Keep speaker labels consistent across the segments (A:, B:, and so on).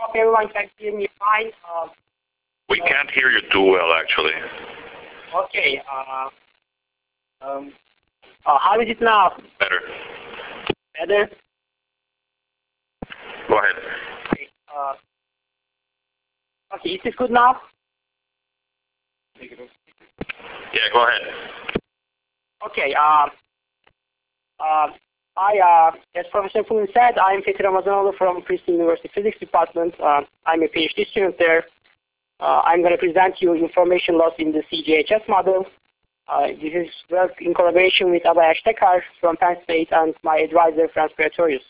A: hope everyone can hear me fine.
B: We can't hear you too well, actually.
A: Okay. How is it now?
B: Better.
A: Better?
B: Go ahead.
A: Okay. Okay, is it good now?
B: Yeah, go ahead.
A: Okay. As Professor Pulin said, I'm Fethi Ramazanoğlu from Princeton University Physics Department. I'm a PhD student there. I'm going to present you information loss in the CGHS model. This is work in collaboration with Abhay Ashtekar from Penn State and my advisor, Franz Pretorius.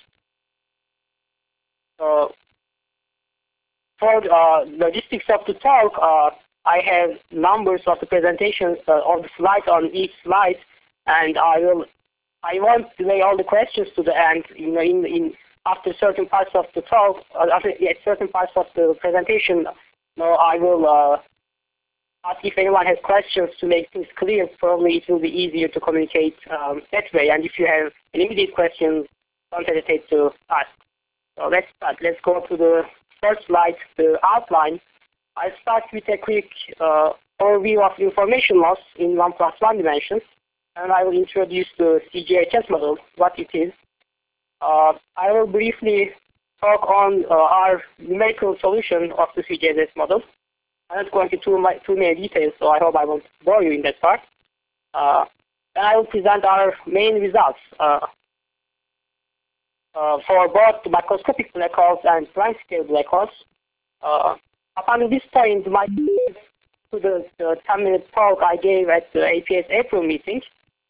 A: So, for logistics of the talk, I have numbers of the presentations of the slides on each slide, and I won't delay all the questions to the end. You know, after certain parts of the talk, after certain parts of the presentation, I will ask if anyone has questions to make things clear. Probably it will be easier to communicate that way. And if you have an immediate question, don't hesitate to ask. So let's start. Let's go to the first slide, the outline. I'll start with a quick overview of information loss in 1+1 dimensions. And I will introduce the CGHS model, what it is. I will briefly talk on our numerical solution of the CGHS model. I'm not going into too many details, so I hope I won't bore you in that part. Then I will present our main results for both macroscopic black holes and prime-scale black holes. Up until this point, to the 10-minute talk I gave at the APS April meeting.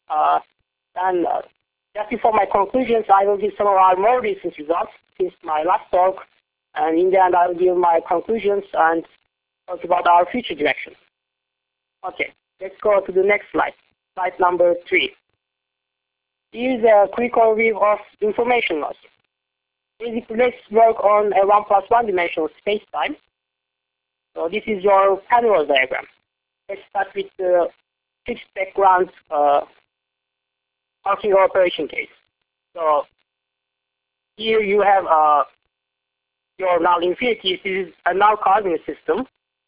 A: And just before my conclusions, I will give some of our more recent results since my last talk. And in the end, I will give my conclusions and talk about our future direction. Okay, let's go to the next slide, slide number 3. Here's a quick overview of information loss. Basically, let's work on a 1+1 dimensional space-time. So this is your Penrose diagram. Let's start with the fixed background Hawking operation case. So here you have your null infinity. This is a null coordinate system.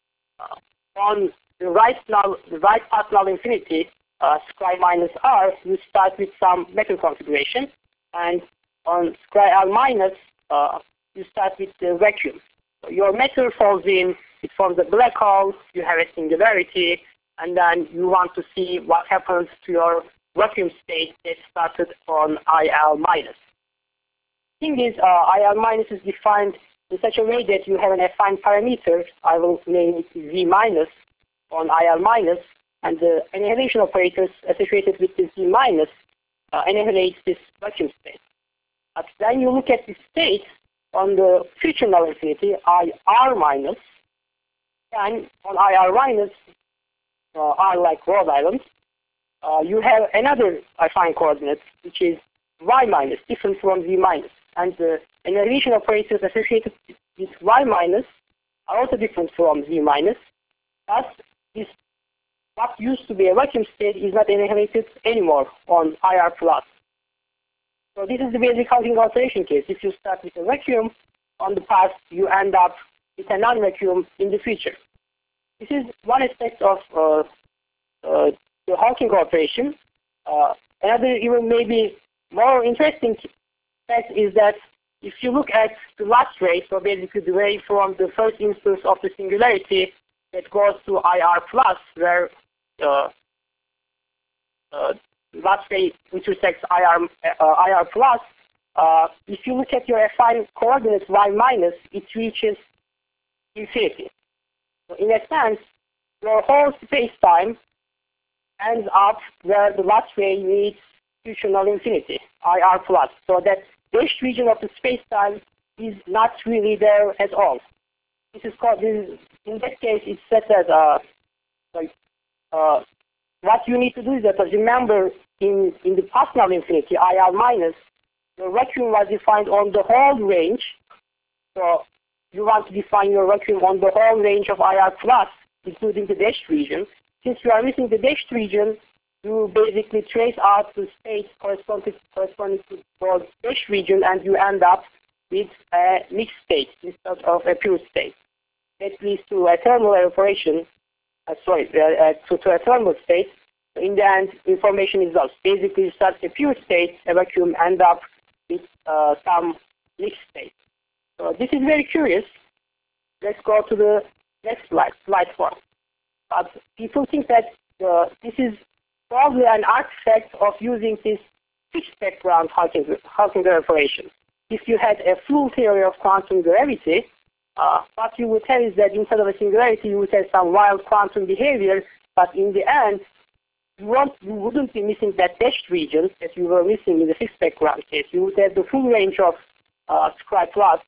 A: On the right part null infinity, square minus r, you start with some metal configuration, and on square r minus, you start with the vacuum. So your metal falls in, it forms a black hole, you have a singularity, and then you want to see what happens to your vacuum state that started on IL minus. The thing is, IL minus is defined in such a way that you have an affine parameter, I will name it Z minus on IL minus, and the annihilation operators associated with the Z minus annihilates this vacuum state. But then you look at the state on the future null infinity, IR minus, and on IR minus, R like Rhode Island, you have another affine coordinate, which is Y minus, different from Z minus. And the annihilation operators associated with Y minus are also different from Z minus. Thus, this, what used to be a vacuum state is not annihilated anymore on IR plus. So this is the basic Hawking alteration case. If you start with a vacuum on the past, you end up with a non-vacuum in the future. This is one aspect of the Hawking operation. Another even maybe more interesting fact is that if you look at the last ray, so basically the ray from the first instance of the singularity that goes to IR plus, where last ray intersects IR plus, if you look at your affine coordinates Y minus, it reaches infinity. So in a sense, your whole space-time ends up where the last ray meets future null infinity, IR plus. So that dashed region of the space-time is not really there at all. This is called, in that case, it's set as what you need to do is that, remember, in the past null infinity, IR minus, the vacuum was defined on the whole range. So you want to define your vacuum on the whole range of IR plus, including the dashed region. Since you are missing the dashed region, you basically trace out the states corresponding to the dashed region, and you end up with a mixed state instead of a pure state. That leads to a thermal evaporation, to a thermal state. In the end, information is lost. Basically, you start a pure state, a vacuum, end up with some mixed state. So this is very curious. Let's go to the next slide, slide 4. But people think that this is probably an artifact of using this fixed background Hawking operation. If you had a full theory of quantum gravity, what you would have is that instead of a singularity, you would have some wild quantum behavior, but in the end, you wouldn't be missing that dashed region that you were missing in the fixed background case. You would have the full range of square plus,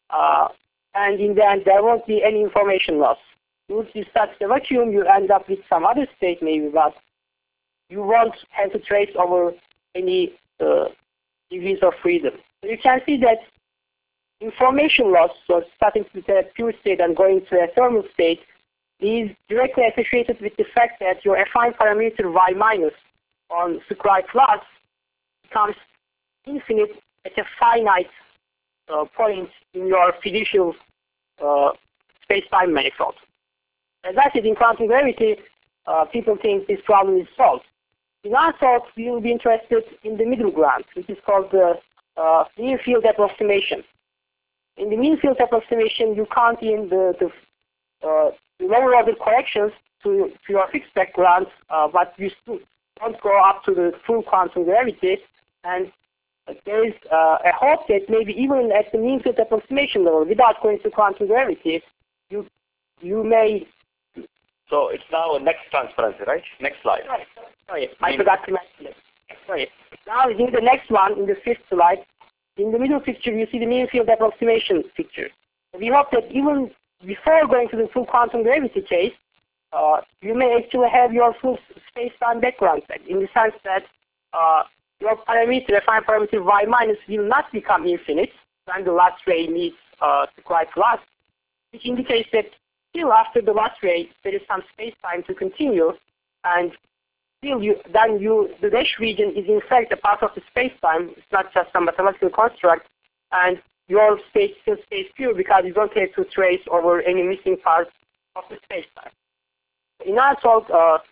A: and in the end, there won't be any information loss. Once you start the vacuum, you end up with some other state maybe, but you won't have to trace over any degrees of freedom. So you can see that information loss, so starting with a pure state and going to a thermal state, is directly associated with the fact that your affine parameter y minus on square plus becomes infinite at a finite point in your fiducial space-time manifold. As I said, in quantum gravity, people think this problem is solved. In our talk, we will be interested in the middle ground, which is called the near field approximation. In the near field approximation, you count in the lower order corrections to your fixed background, but you still don't go up to the full quantum gravity. And there is a hope that maybe even at the near field approximation level, without going to quantum gravity, you may.
C: So it's now a next transparency, right? Next slide.
A: Sorry, I forgot to mention it. Sorry. Now in the next one, in the 5th slide, in the middle picture, you see the near field approximation picture. We hope that even before going to the full quantum gravity case, you may actually have your full space-time background set, in the sense that your parameter, affine parameter y minus, will not become infinite when the last ray meets square plus, which indicates that still after the last ray, there is some space-time to continue, and still the dash region is in fact a part of the space-time. It's not just some mathematical construct, and your space still stays pure because you don't have to trace over any missing parts of the space-time. In our talk,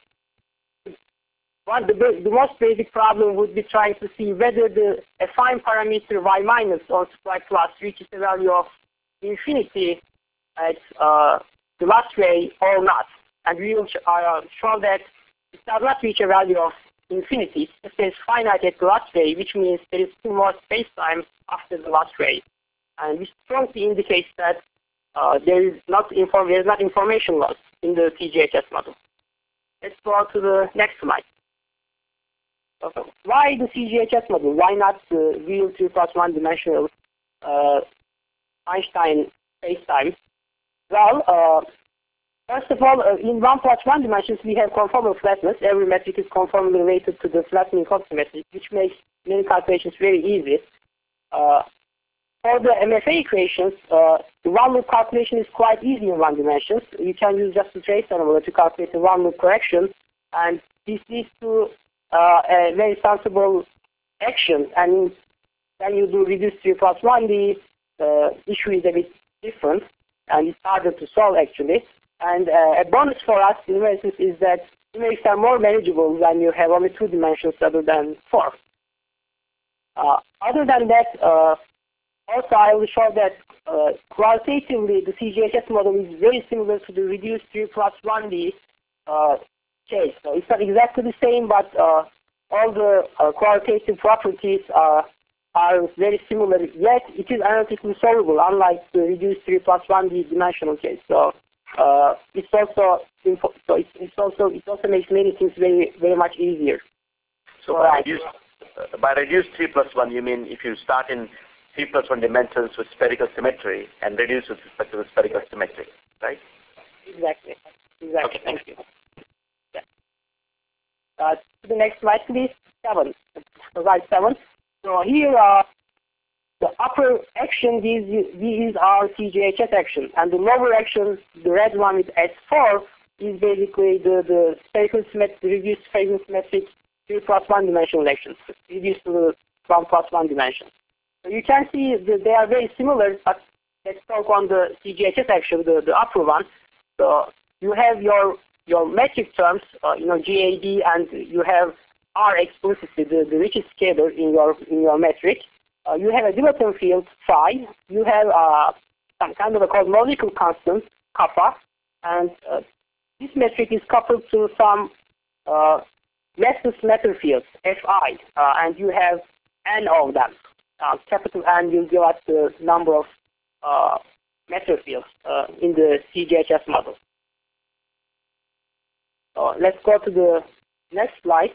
A: the most basic problem would be trying to see whether the affine parameter y minus on square plus reaches the value of infinity at the last ray or not. And we will show that it does not reach a value of infinity. It says finite at the last ray, which means there is still more space-time after the last ray. And this strongly indicates that there is not information loss in the TGHS model. Let's go to the next slide. Why the TGHS model? Why not the real 2 plus 1 dimensional Einstein space-time? Well, first of all, in 1 plus 1 dimensions, we have conformal flatness. Every metric is conformally related to the flattening metric, which makes many calculations very easy. For the MFA equations, the one-loop calculation is quite easy in 1 dimensions. You can use just the trace envelope to calculate the one-loop correction, and this leads to a very sensible action. And when you do reduce 3 plus 1, the issue is a bit different, and it's harder to solve actually. And a bonus for us in numerics is that numerics are more manageable when you have only 2 dimensions rather than 4. Other than that, also I will show that qualitatively the CGHS model is very similar to the reduced 3 plus 1D case. So it's not exactly the same, but all the qualitative properties are very similar, yet it is analytically solvable, unlike the reduced 3 plus 1D dimensional case. So it also makes many things very, very much easier.
C: So by reduced 3 plus 1, you mean if you start in 3 plus 1 dimensions with spherical symmetry and reduce with respect to the spherical symmetry, right?
A: Exactly.
C: Okay, thank you.
A: Yeah. To the next slide, please. 7. Slide 7. So here the upper action, these are TGHS action, and the lower action, the red one with S4, is basically the spherical symmetric, reduced spherical symmetric 3 plus 1 dimensional actions, reduced to the 1 plus 1 dimension. So you can see that they are very similar, but let's talk on the CGHS actually, the upper one. So you have your metric terms, GAD, and you have R explicitly, the richest scalar in your metric. You have a dilaton field phi. You have some kind of a cosmological constant kappa, and this metric is coupled to some massless matter fields Fi, and you have n of them. Capital N will give us the number of matter fields in the CGHS model. Let's go to the next slide.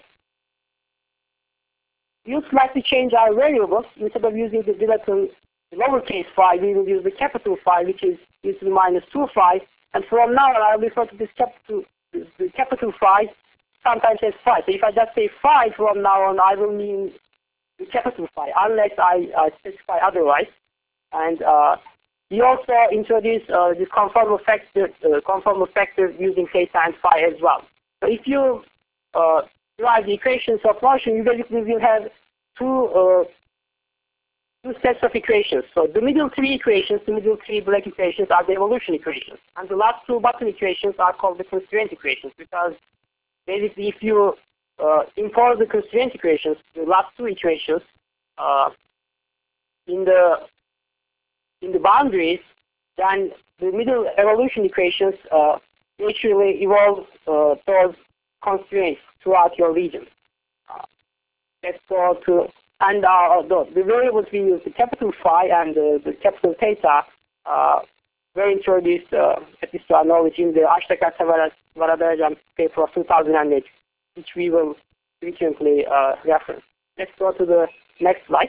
A: We'll slightly change our variables. Instead of using the dilaton lowercase phi, we will use the capital phi, which is e to the minus 2 phi. And from now on, I'll refer to this capital phi sometimes as phi. So if I just say phi from now on, I will mean the capital phi, unless I specify otherwise. And we also introduce the conformal factor using theta and phi as well. So if you derive the equations of motion, you basically will have two sets of equations. So the middle three equations, the middle three black equations are the evolution equations. And the last two bottom equations are called the constraint equations, because basically if you impose the constraint equations, the last two equations, in the boundaries, then the middle evolution equations naturally evolve towards constraints throughout your region. Let's go to, and the variables we use, the capital phi and the capital theta, were introduced, at least to our knowledge, in the Ashtakar-Varadarajan paper of 2008, which we will frequently reference. Let's go to the next slide.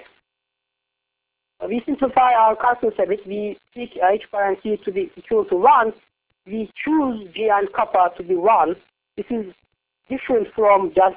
A: We simplify our constants a bit. We pick h bar and c to be equal to 1. We choose g and kappa to be 1. This is different from just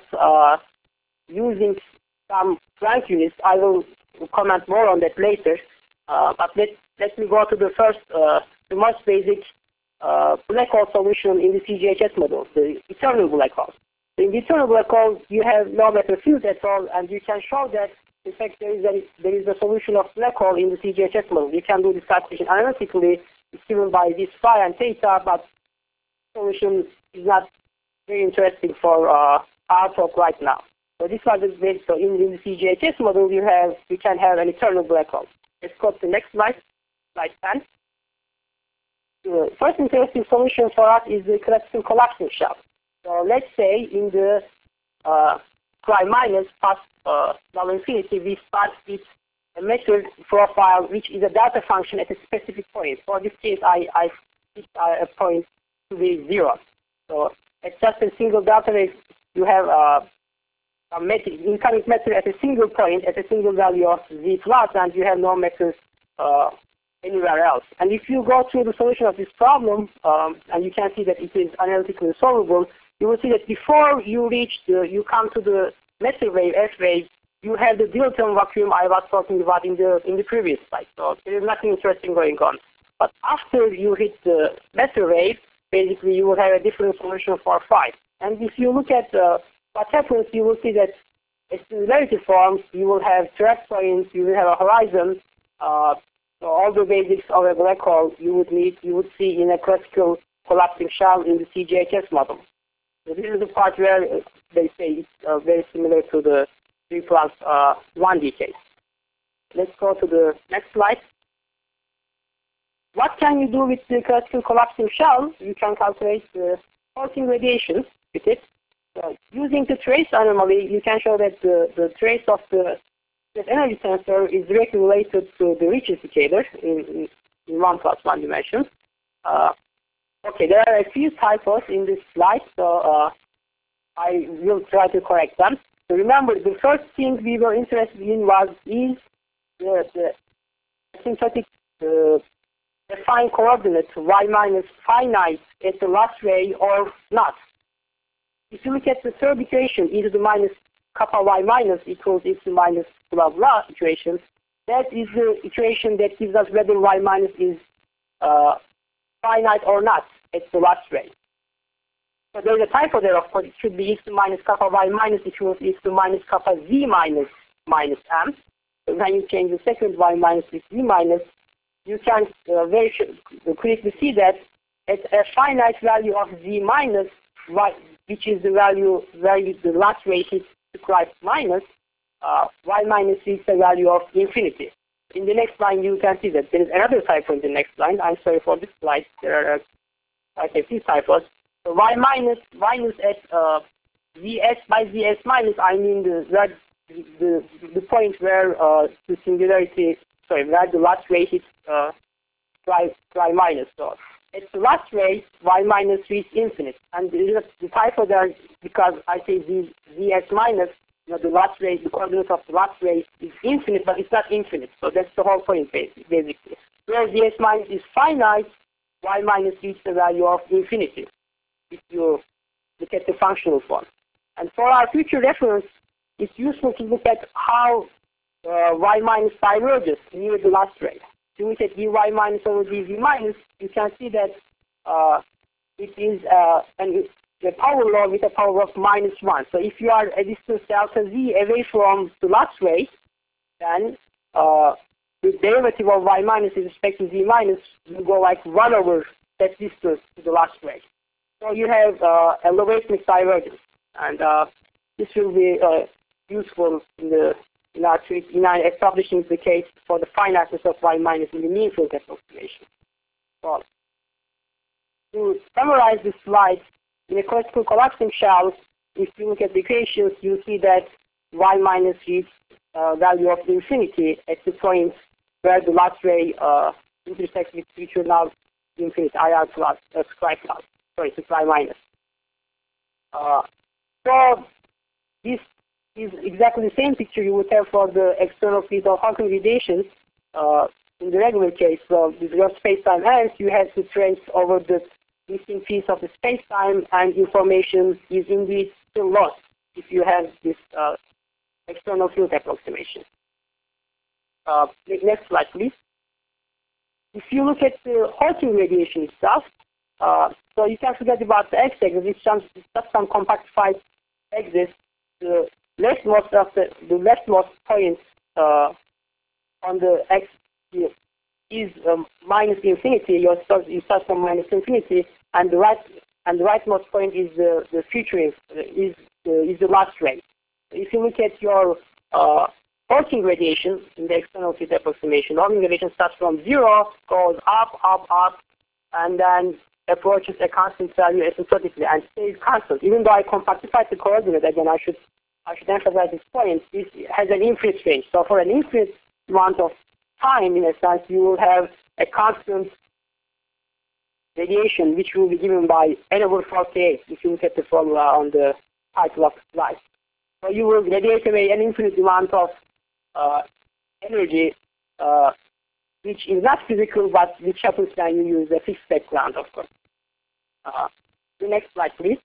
A: using some Planck units. I will comment more on that later. But let me go to the first, the most basic black hole solution in the CGHS model, the eternal black hole. In the eternal black hole, you have no matter field at all, and you can show that, in fact, there is a solution of black hole in the CGHS model. You can do this calculation analytically. It's given by this phi and theta, but solution is not very interesting for our talk right now. So this was the base. So in the CGHS model, you can have an eternal black hole. Let's go to the next slide, slide 10. The first interesting solution for us is the classical collapsing shell. So let's say in the prime minus past null infinity, we start with a measured profile which is a delta function at a specific point. For this case, I picked a point to be 0. So it's just a single delta wave. You have a incoming method at a single point, at a single value of z plus, and you have no methods anywhere else. And if you go through the solution of this problem, and you can see that it is analytically solvable, you will see that before you come to the method wave, F wave, you have the dilaton vacuum I was talking about in the previous slide. So there is nothing interesting going on. But after you hit the method wave, basically you will have a different solution for phi. And if you look at what happens, you will see that as singularity forms, you will have track points, you will have a horizon. So all the basics of a black hole you would see in a classical collapsing shell in the CGHS model. So this is the part where they say it's very similar to the 3 plus 1D case. Let's go to the next slide. What can you do with the classical collapsing shell? You can calculate the Hawking radiations with it. So using the trace anomaly, you can show that the trace of the energy tensor is directly related to the Ricci indicator in 1 plus 1 dimension. Okay, there are a few typos in this slide, so I will try to correct them. So remember, the first thing we were interested in is the asymptotic defined coordinate y minus finite at the last ray or not. If you look at the third equation, e to the minus kappa y minus equals e to the minus blah blah equation, that is the equation that gives us whether y minus is finite or not at the last ray. So there's a typo there, of course. It should be e to the minus kappa y minus equals e to the minus kappa z minus m. when you change the second y minus with z minus, you can very quickly see that at a finite value of z minus, which is the value where the last ray hits scribe minus, y minus is the value of infinity. In the next line, you can see that there is another typo in the next line. I'm sorry for this slide. There are quite a few typos. So y minus at zs by zs minus, I mean the point where the singularity, where the last ray hits y minus. So at the last ray, y minus reaches infinite. And the typo there, because I say zs minus, the last ray, the coordinate of the last ray is infinite, but it's not infinite. So that's the whole point, basically. Where zs minus is finite, y minus reaches the value of infinity, if you look at the functional form. And for our future reference, it's useful to look at how y minus diverges near the last ray. If you look at dy minus over dz minus, you can see that it is the power law with a power of -1. So if you are a distance delta z away from the last ray, then the derivative of y minus with respect to z minus will go like 1 over that distance to the last ray. So you have a logarithmic divergence, and this will be useful in our establishing the case for the finiteness of y minus in the mean field approximation. So, to summarize this slide, in a classical collapsing shell, if you look at the equations, you see that y minus reaches value of infinity at the point where the last ray intersects with future now infinite IR plus scribe plus, scribe minus. So this is exactly the same picture you would have for the external field of Hawking radiations in the regular case. So with your space-time ends, you have to trace over the missing piece of the space-time, and information is indeed still lost if you have this external field approximation. Next slide, please. If you look at the Hawking radiation itself, so you can forget about the x-axis. It's just some compactified axis. The leftmost point on the x is minus infinity. You start from minus infinity, and the rightmost point is the future is the last ray. If you look at your Hawking radiation in the external field approximation, Hawking radiation starts from 0, goes up, and then approaches a constant value asymptotically and stays constant. Even though I compactified the coordinate, again, I should emphasize this point. This has an infinite range. So for an infinite amount of time, in a sense, you will have a constant radiation, which will be given by n over 48, if you look at the formula on the title of the slide. So you will radiate away an infinite amount of energy, which is not physical, but which happens when you use a fixed background, of course. The next slide, please.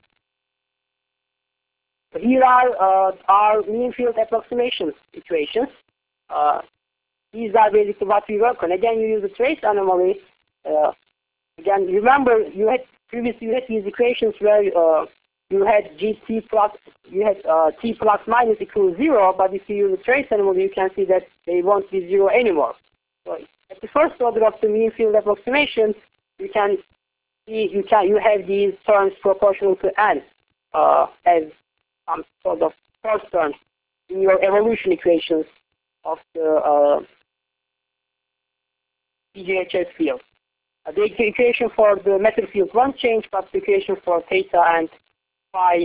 A: So here are our mean field approximation equations. These are basically what we work on. Again, you use the trace anomaly. Again, remember you had these equations where you had t plus minus equals 0, but if you use the trace anomaly, you can see that they won't be 0 anymore. So at the first order of the mean field approximation, you can see you have these terms proportional to n as some sort of first terms in your evolution equations of the PGHS field. The equation for the matter field won't change, but the equation for theta and phi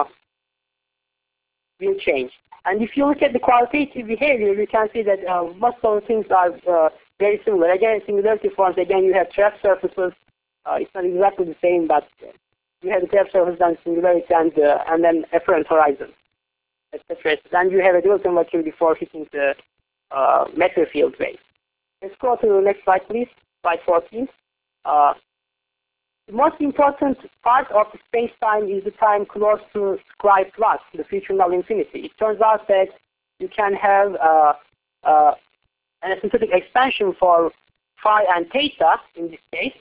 A: will change. And if you look at the qualitative behavior, you can see that most of the things are very similar. Again, singularity forms, again, you have trap surfaces. It's not exactly the same, but you have the trap surface and singularity and then efferent horizon, etc. And you have a Dilution vacuum before hitting the matter field wave. Let's go to the next slide, please. Slide 14. The most important part of the space-time is the time close to scribe plus, the future null infinity. It turns out that you can have an asymptotic expansion for phi and theta in this case.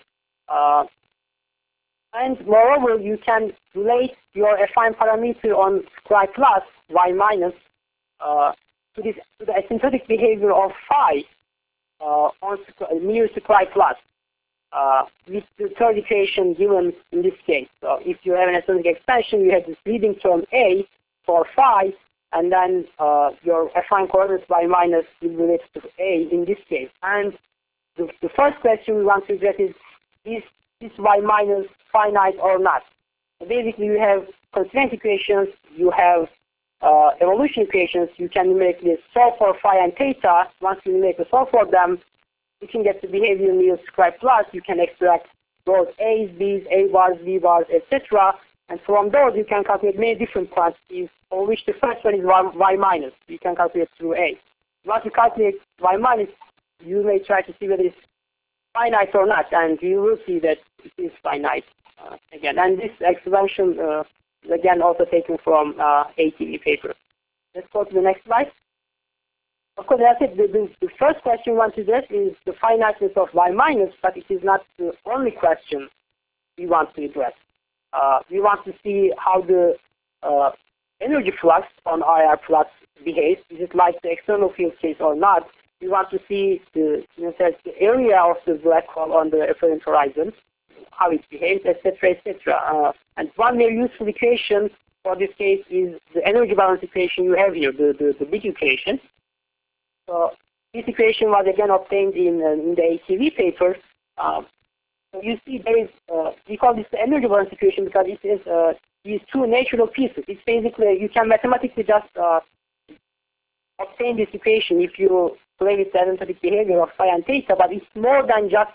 A: And moreover, you can relate your affine parameter on scribe plus, y minus, to the asymptotic behavior of phi on mu square plus with the third equation given in this case. So if you have an asymptotic expansion, you have this leading term A for phi, and then your affine coordinates y minus will relate to A in this case. And the first question we want to get is this y minus finite or not? So basically, you have constraint equations, you have evolution equations. You can numerically solve for phi and theta. Once you numerically solve for them, you can get the behavior in mu square plus. You can extract those A's, B's, A bars, B bars, etc. And from those, you can calculate many different quantities, for which the first one is y minus. You can calculate through A. Once you calculate y minus, you may try to see whether it's finite or not, and you will see that it is finite again. And this expansion is again also taken from ATV paper. Let's go to the next slide. Of course, that's it. The first question we want to address is the finiteness of y minus, but it is not the only question we want to address. We want to see how the energy flux on IR plus behaves. Is it like the external field case or not? We want to see the area of the black hole on the apparent horizon, how it behaves, etc., etc. And one very useful equation for this case is the energy balance equation you have here, the big equation. So this equation was again obtained in the ATV paper. So you see there is, we call this the energy balance equation because it is these two natural pieces. It's basically, you can mathematically just obtain this equation if you play with the asymptotic behavior of phi and theta, but it's more than just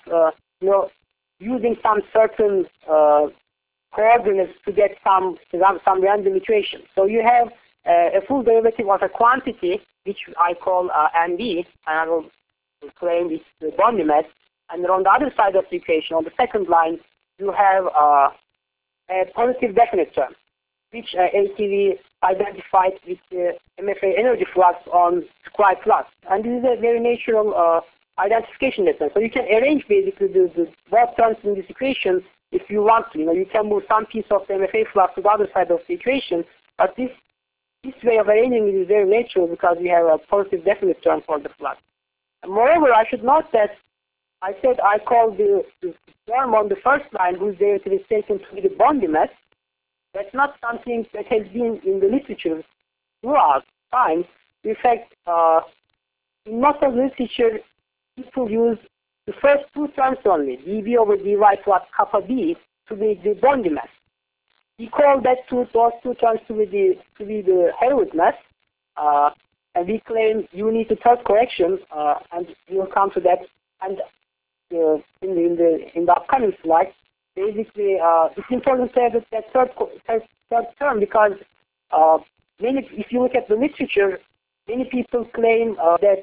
A: using some certain coordinates to get some random equation. So you have a full derivative of a quantity, which I call MB, and I will claim it's the Bondi mass. And on the other side of the equation, on the second line, you have a positive definite term, which ATV identified with the MFA energy flux on square plus. And this is a very natural identification lesson. So you can arrange basically the both terms in this equation if you want to. You can move some piece of the MFA flux to the other side of the equation, but this way of arranging it is very natural because we have a positive definite term for the flux. And moreover, I should note that I said I call the term on the first line whose derivative is taken to be the Bondi mass. That's not something that has been in the literature throughout time. In fact, in most of the literature, people use the first two terms only, dV over dy plus kappa b, to be the Bondi mass. We call those two terms to be the Hewitt mass, and we claim you need the third correction, and we will come to that. And in the upcoming slide, basically, it's important to have that third term because if you look at the literature, many people claim that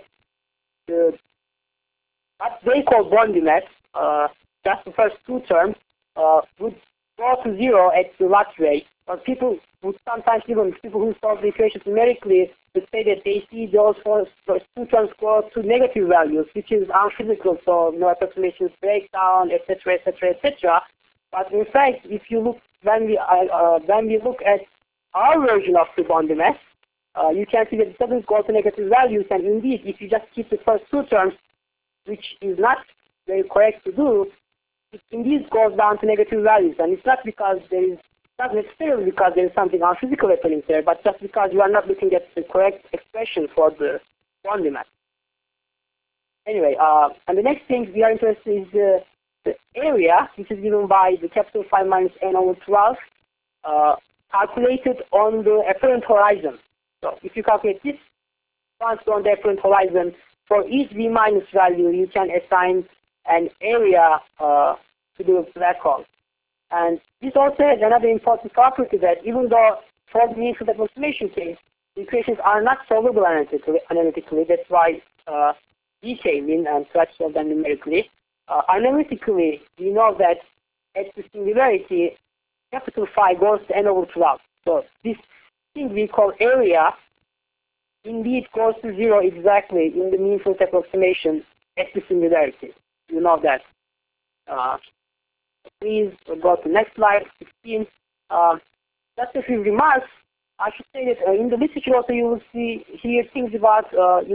A: what they call Bondi mass, just the first two terms, would go to zero at the last rate. But people would sometimes, even people who solve the equations numerically, would say that they see those two terms go to negative values, which is unphysical. So approximations break down, etc., etc., etc. But in fact, if you look when we look at our version of the Bondi mass, you can see that it doesn't go to negative values. And indeed, if you just keep the first two terms, which is not very correct to do, it indeed goes down to negative values. And it's not because not necessarily because there is something unphysical happening there, but just because you are not looking at the correct expression for the Bondi mass. Anyway, and the next thing we are interested in is the area, which is given by the capital phi minus n over 12, calculated on the apparent horizon. So if you calculate this quantity on the apparent horizon, for each v minus value, you can assign an area to the black hole. And this also has another important property that even though for the mean field approximation case, the equations are not solvable analytically, that's why we came in and tried to solve them numerically. Analytically, we know that at the singularity, capital phi goes to n over 12. So this thing we call area indeed goes to zero exactly in the mean field approximation at the singularity. You know that. Please go to next slide, 16. Just a few remarks. I should say that in the literature also you will hear things about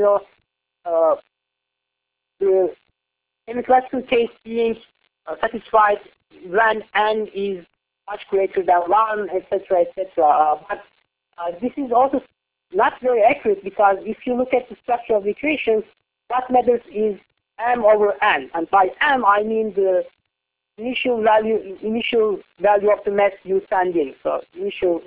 A: the classical case being satisfied when n is much greater than 1, etc., etc. But this is also not very accurate, because if you look at the structure of the equations, what matters is m over n, and by m I mean the initial value of the mass you send in. So initial,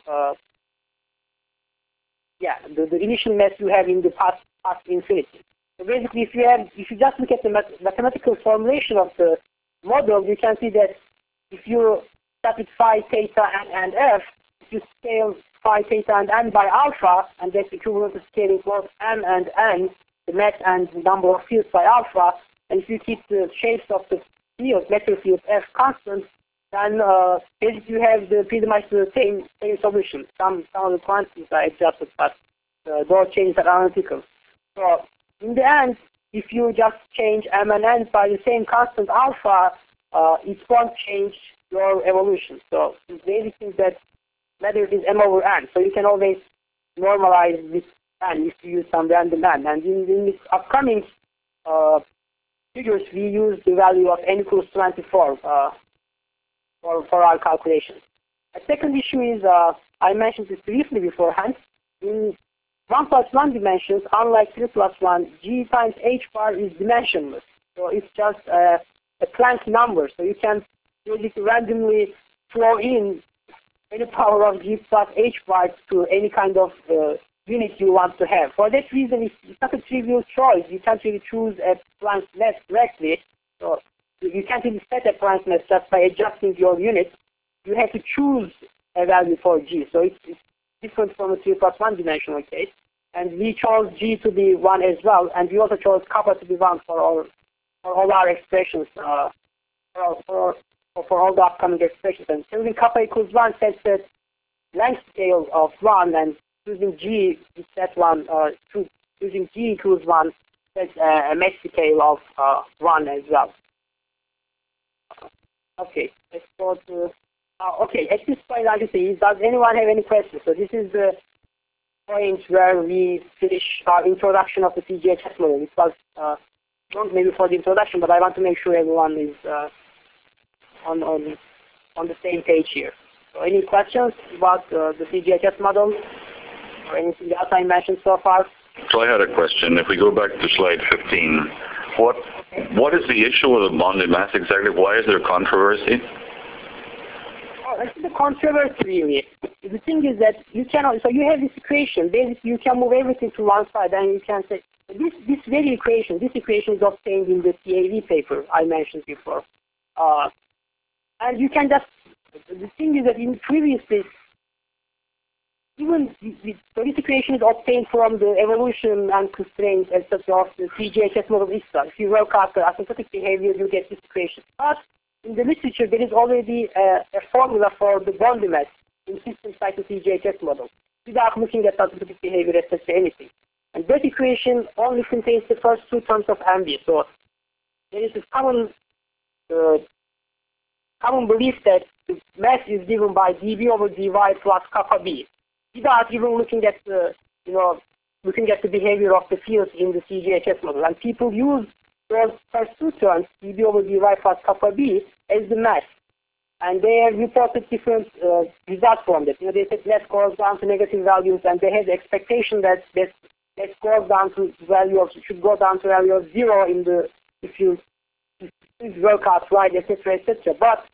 A: the initial mass you have in the past infinity. So basically, if you just look at the mathematical formulation of the model, you can see that if you start with phi, theta, and f, if you scale phi, theta, and n by alpha, and that's equivalent to scaling both m and n, the mass and number of fields by alpha, and if you keep the shapes of the field, vector field f constant, then basically you have pretty much the same solution. Some of the quantities are adjusted, but those changes are analytical. So in the end, if you just change m and n by the same constant alpha, it won't change your evolution. So the basic thing that matters is m over n. So you can always normalize this n if you use some random n. And in the upcoming figures, we use the value of n equals 24 for our calculations. A second issue is, I mentioned this briefly beforehand, in 1 plus 1 dimensions, unlike 3 plus 1, g times h bar is dimensionless. So it's just a Planck number. So you can basically randomly throw in any power of g plus h bar to any kind of unit you want to have. For that reason, it's not a trivial choice. You can't really choose a Planck mass directly. So you can't really set a Planck mass just by adjusting your unit. You have to choose a value for g. So it's different from a 3 plus 1 dimensional case. And we chose g to be 1 as well. And we also chose kappa to be 1 for all our expressions, for all the upcoming expressions. And choosing kappa equals 1 sets the length scale of 1, and choosing g is set 1, choosing g equals 1 sets a max scale of 1 as well. Okay, let's go to... okay, at this point, like I say, does anyone have any questions? So this is the point where we finish our introduction of the CGHS model. It was long maybe for the introduction, but I want to make sure everyone is on the same page here. So any questions about the CGHS model or anything else I mentioned so far?
B: So I had a question. If we go back to slide 15, what is the issue with the bonded mass exactly? Why is there controversy?
A: It's the controversy really. The thing is that you cannot, so you have this equation, basically you can move everything to one side and you can say, this equation is obtained in the CAV paper I mentioned before. And you can just, the thing is that in previously, even so this equation is obtained from the evolution and constraints, etc. of the CGHS model itself. If you work out the asymptotic behavior, you get this equation. But in the literature, there is already a formula for the bond mass in systems like the CGHS model, without looking at asymptotic behavior, etc. anything. And that equation only contains the first two terms of MV. So there is a common belief that the mass is given by dB over dy plus kappa b, without even looking at the behavior of the fields in the CGHS model. And people use those first two terms, dB over dy plus kappa b, as the mass. And they have reported different results from that. They said that goes down to negative values, and they had the expectation that goes down to value of, should go down to value of 0 in the, if you work out right, etc., etc. But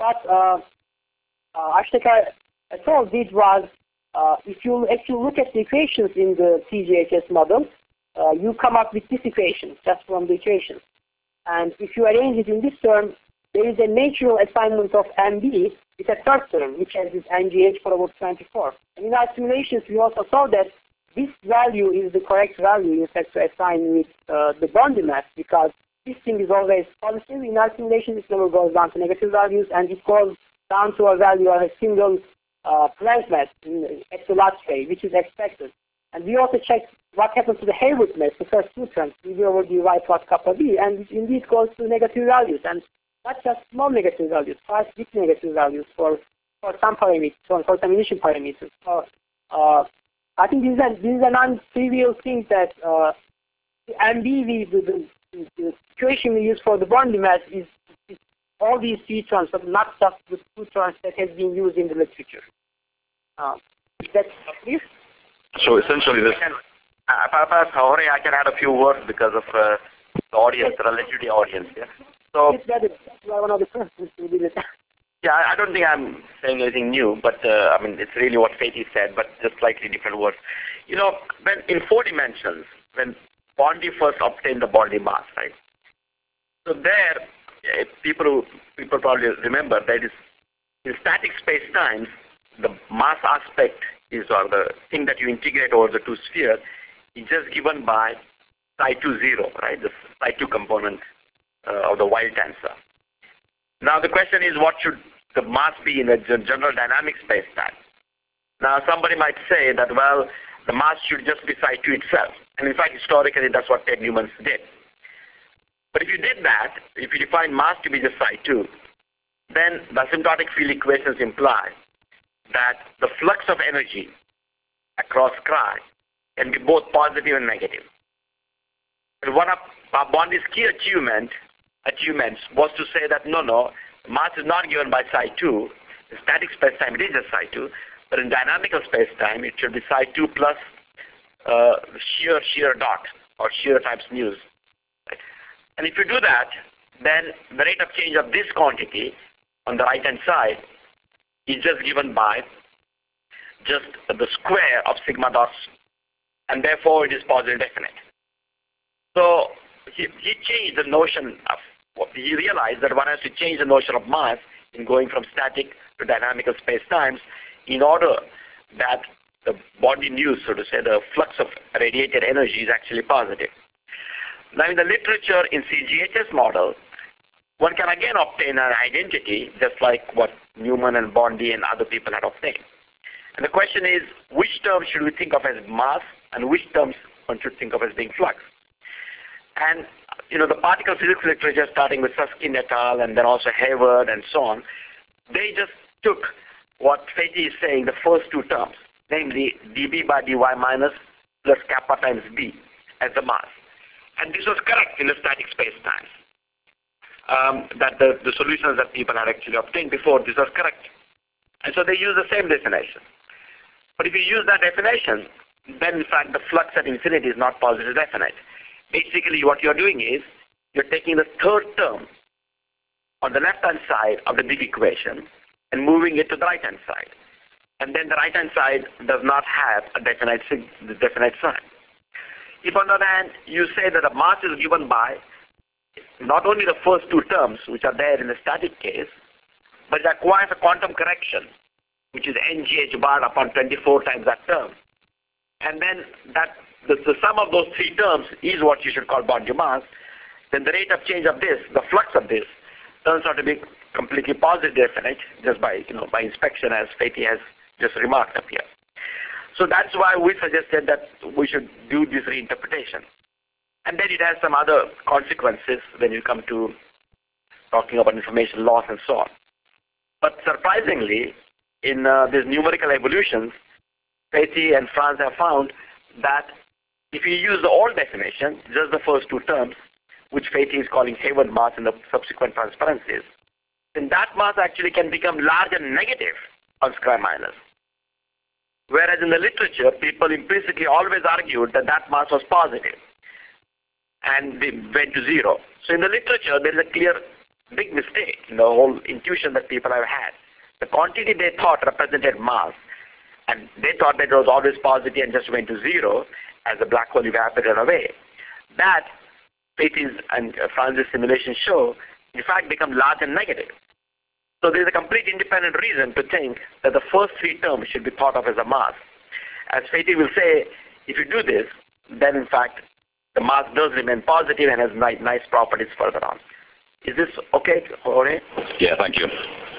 A: Ashtekar et al. Did was, if you actually look at the equations in the CGHS model, you come up with this equation just from the equations. And if you arrange it in this term, there is a natural assignment of MB with a third term, which has this NGH for about 24. And in our simulations, we also saw that this value is the correct value, in fact, to assign with the bond mass, because this thing is always positive. In our simulations, it never goes down to negative values, and it goes down to a value of a single Planck mass at the last phase, which is expected. And we also checked what happens to the Hayward mass, the first two terms, dV over dy plus kappa b, and it indeed goes to negative values, and not just small negative values, 5 big negative values for some parameters, for some initial parameters. So I think this is a non-trivial thing that MBV, the equation we use for the Bondi mass is all these neutrons, but not just the neutrons that has been used in the literature. That's clear?
B: So essentially this...
C: Perhaps, Jorge, I can add a few words because of the audience, the relativity audience. Yeah. So, yeah, I don't think I'm saying anything new, but I mean, it's really what Feti said, but just slightly different words. You know, when in 4 dimensions, when Bondi first obtained the Bondi mass, right? So there, people probably remember that is in static space-time, the mass aspect is, or the thing that you integrate over the 2 spheres, is just given by psi2 0, right? The psi2 component of the wild tensor. Now the question is, what should the mass be in a general dynamic space-time? Now somebody might say that, well, the mass should just be psi2 itself. And in fact, historically, that's what Ted Newman did. But if you did that, if you define mass to be just psi2, then the asymptotic field equations imply that the flux of energy across Cry can be both positive and negative. And one of Bondi's key achievements was to say that no, mass is not given by psi2. In static space-time, it is just psi2. But in dynamical space-time, it should be psi2 plus shear dot, or shear times news. Right? And if you do that, then the rate of change of this quantity on the right-hand side is just given by just the square of sigma dots, and therefore it is positive definite. So he changed the notion of, he realized that one has to change the notion of mass in going from static to dynamical space-times in order that the Bondi news, so to say, the flux of radiated energy is actually positive. Now in the literature in CGHS model, one can again obtain an identity just like what Newman and Bondi and other people had obtained. And the question is, which terms should we think of as mass and which terms one should think of as being flux? And, you know, the particle physics literature, starting with Susskind et al. And then also Hayward and so on, they just took what Feti is saying, the first 2 terms, namely dB by dy minus plus kappa times b as the mass. And this was correct in the static space-time. That the solutions that people had actually obtained before, this was correct. And so they use the same definition. But if you use that definition, then in fact the flux at infinity is not positive definite. Basically what you're doing is, you're taking the 3rd term on the left-hand side of the big equation and moving it to the right-hand side. And then the right-hand side does not have a definite sign. If on the other hand, you say that the mass is given by not only the first 2 terms, which are there in the static case, but it acquires a quantum correction, which is ngh bar upon 24 times that term. And then that the sum of those 3 terms is what you should call Bondi mass. Then the rate of change of this, the flux of this, turns out to be completely positive definite just by, by inspection, as Feti has just remarked up here. So that's why we suggested that we should do this reinterpretation. And then it has some other consequences when you come to talking about information loss and so on. But surprisingly, in these numerical evolutions, Feti and Franz have found that if you use the old definition, just the first 2 terms, which Feti is calling Hayward mass in the subsequent transparencies, then that mass actually can become large and negative on Scri minus. Whereas in the literature, people implicitly always argued that that mass was positive, and they went to 0. So in the literature, there is a clear big mistake in the whole intuition that people have had. The quantity they thought represented mass, and they thought that it was always positive and just went to 0 as the black hole evaporated away. That, Feti's and Franz's simulations show, in fact become large and negative. So there is a complete independent reason to think that the first 3 terms should be thought of as a mass. As Feti will say, if you do this, then in fact the mass does remain positive and has nice properties further on. Is this okay, Jorge?
B: Yeah, thank you.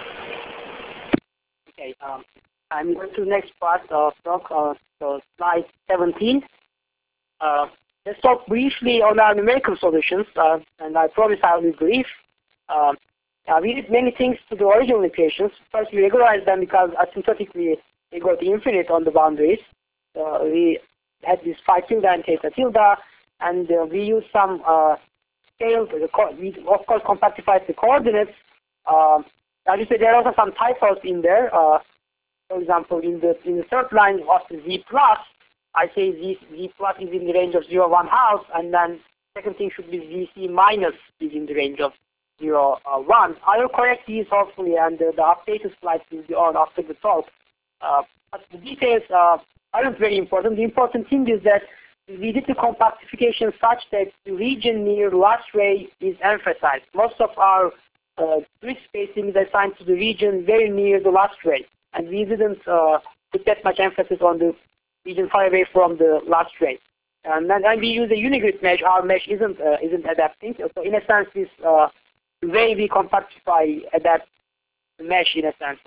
A: Okay, I'm going to the next part of talk, so slide 17. Let's talk briefly on our numerical solutions, and I promise I will be brief. We did many things to the original equations. First, we regularized them because asymptotically they go to infinite on the boundaries. We had this phi tilde and theta tilde, and we use some scale. We of course compactify the coordinates. As you said, there are also some typos in there. For example, in the third line of the z plus, I say z plus is in the range of 0, 1/2, and then second thing should be zc minus is in the range of 0, 1. I will correct these hopefully, and the updated slides will be on after the talk. But the details aren't very important. The important thing is that we did the compactification such that the region near last ray is emphasized. Most of our grid spacing is assigned to the region very near the last ray, and we didn't put that much emphasis on the region far away from the last ray. And then we use a unigrid mesh. Our mesh isn't adapting. So in a sense, this way we compactify adapt the mesh in a sense.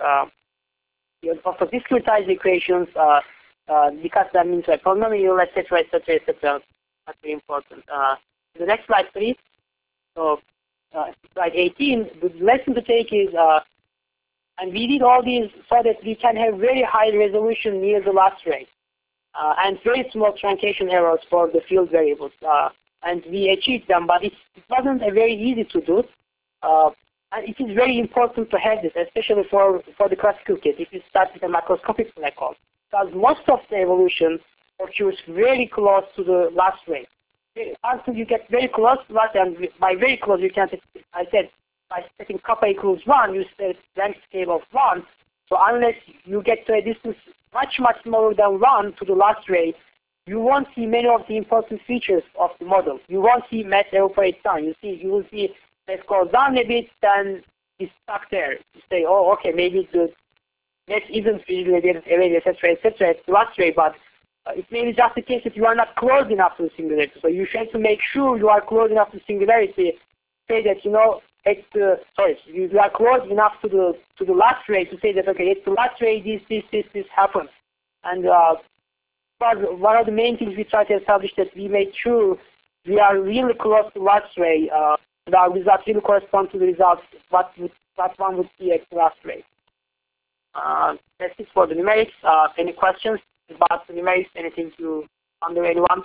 A: For discretized equations, because that means a polynomial, etc., etc., etc. That's very important. The next slide, please. So, slide 18. The lesson to take is, and we did all these so that we can have very high resolution near the last ray, and very small truncation errors for the field variables. And we achieved them, but it wasn't very easy to do. And it is very important to have this, especially for the classical case, if you start with a macroscopic black hole. Because most of the evolution occurs very close to the last ray. Until you get very close to that, and by very close you can, I said, by setting kappa equals 1, you set length scale of 1. So unless you get to a distance much, much smaller than 1 to the last ray, you won't see many of the important features of the model. You won't see mass evaporate down. You will see let's go down a bit, then it's stuck there. You say, oh, okay, maybe the net isn't visually away, etc., etc., at the last ray, but it may be just the case that you are not close enough to the singularity. So you have to make sure you are close enough to the singularity. Say that, you know, you are close enough to the last ray to say that, okay, at the last ray, this happens. And one of the main things we try to establish that we make sure we are really close to last ray. Our results really correspond to the results what one would see at the last ray. That's it for the numerics. Any questions about the numerics? Anything to under anyone?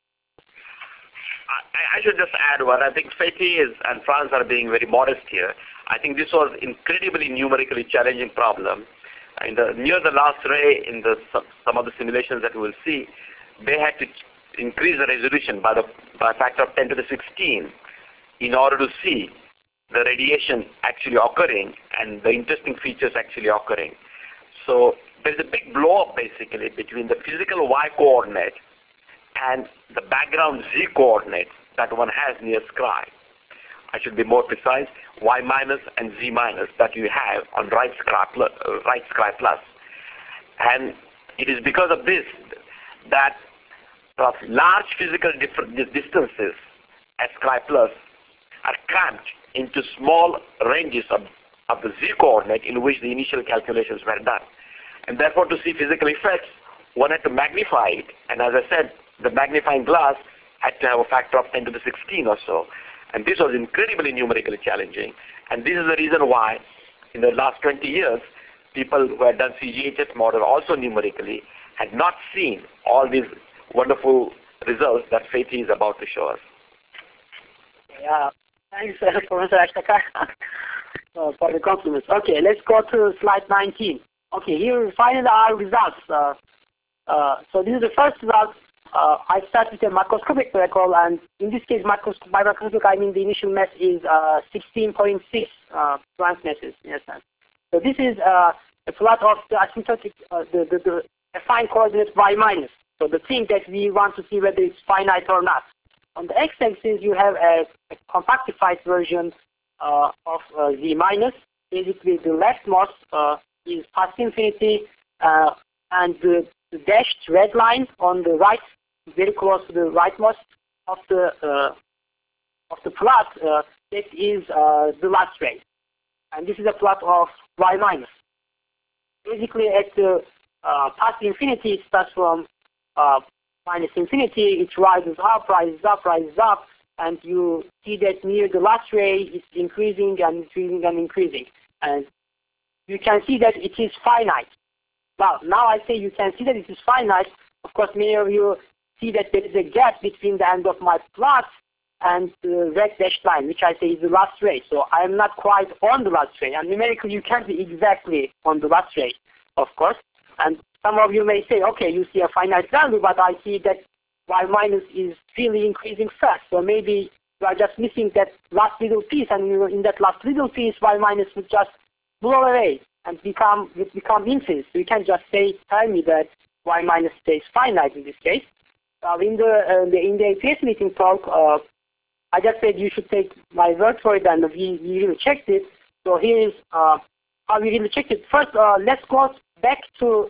C: I should just add one. I think Fethi and Franz are being very modest here. I think this was incredibly numerically challenging problem. Near the last ray, in some of the simulations that we will see, they had to increase the resolution by a factor of 10 to the 16 in order to see the radiation actually occurring and the interesting features actually occurring. So there's a big blow-up basically between the physical y-coordinate and the background z-coordinate that one has near Scri. I should be more precise, y minus and z minus that you have on right Scri plus. And it is because of this that large physical distances at Scri plus are cramped into small ranges of the z-coordinate in which the initial calculations were done. And therefore, to see physical effects, one had to magnify it. And as I said, the magnifying glass had to have a factor of 10 to the 16 or so. And this was incredibly numerically challenging. And this is the reason why, in the last 20 years, people who had done CGHS model also numerically had not seen all these wonderful results that Fethi is about to show us.
A: Yeah. Thanks, Professor Ashtakar, for the compliments. Okay, let's go to slide 19. Okay, here we find our results. So this is the first result. I start with a macroscopic black hole, and in this case, by macroscopic, I mean the initial mass is 16.6 Planck masses in a sense. So this is a plot of the asymptotic, the affine coordinate y minus. So the thing that we want to see whether it's finite or not. On the x-axis, you have a compactified version of z minus. Basically, the leftmost is past infinity, and the dashed red line on the right, very close to the rightmost of the plot, that is the last ray. And this is a plot of y minus. Basically, at the past infinity, it starts from minus infinity, it rises up, and you see that near the last ray, it's increasing and increasing and increasing. And you can see that it is finite. Well, now I say you can see that it is finite. Of course, many of you see that there is a gap between the end of my plot and the red dashed line, which I say is the last rate. So I am not quite on the last rate. And numerically, you can't be exactly on the last rate, of course. And some of you may say, okay, you see a finite value, but I see that y minus is really increasing fast. So maybe you are just missing that last little piece, and in that last little piece, y minus would just blow away and become infinite. So you can't just tell me that y minus stays finite in this case. In the APS meeting talk, I just said you should take my word for it, and we really checked it. So here is how we really checked it. First, let's go back to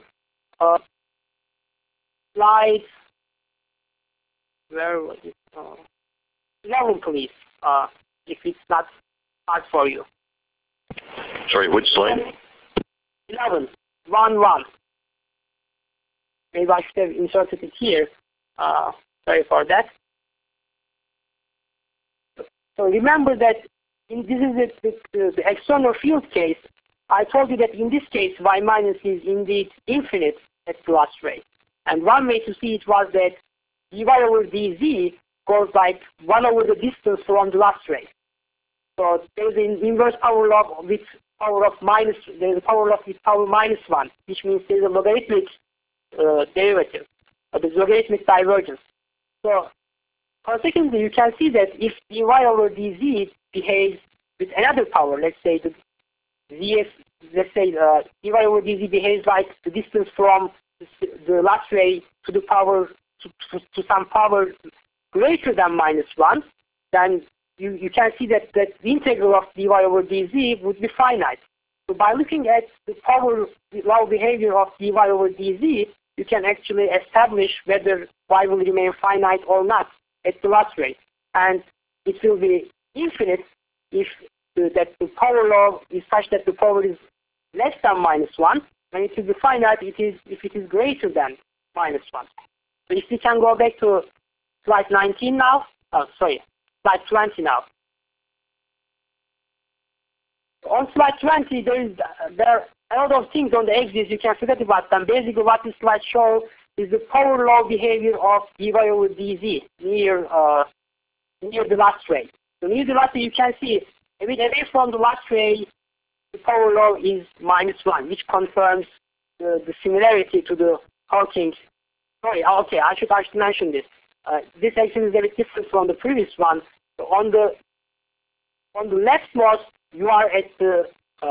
A: slide, where was it? 11, please, if it's not hard for you.
B: Sorry, which slide?
A: 11, 1. Maybe I should have inserted it here. Sorry for that. So remember that this is the external field case. I told you that in this case, y minus is indeed infinite at the last rate. And one way to see it was that dy over dz goes like 1 over the distance from the last rate. So there's an inverse power law with power of minus, there's a power law with power minus 1, which means there's a logarithmic derivative, or the logarithmic divergence. So consequently, you can see that if dy over dz behaves with another power, let's say the dy over dz behaves like the distance from the last ray to the power to some power greater than minus 1, then you can see that the integral of dy over dz would be finite. So by looking at the power law behavior of dy over dz, you can actually establish whether y will remain finite or not at the last rate. And it will be infinite if the power law is such that the power is less than minus 1, and it will be finite if it is greater than minus 1. So if we can go back to slide 19 now, slide 20 now. On slide 20, there are a lot of things on the axis you can forget about them. Basically, what this slide shows is the power law behavior of dy over dz near the last ray. So near the last ray, you can see a bit away from the last ray, the power law is minus 1, which confirms the similarity to the Hawking. Sorry, okay, I should mention this. This actually is a bit different from the previous one. So on the leftmost, you are at the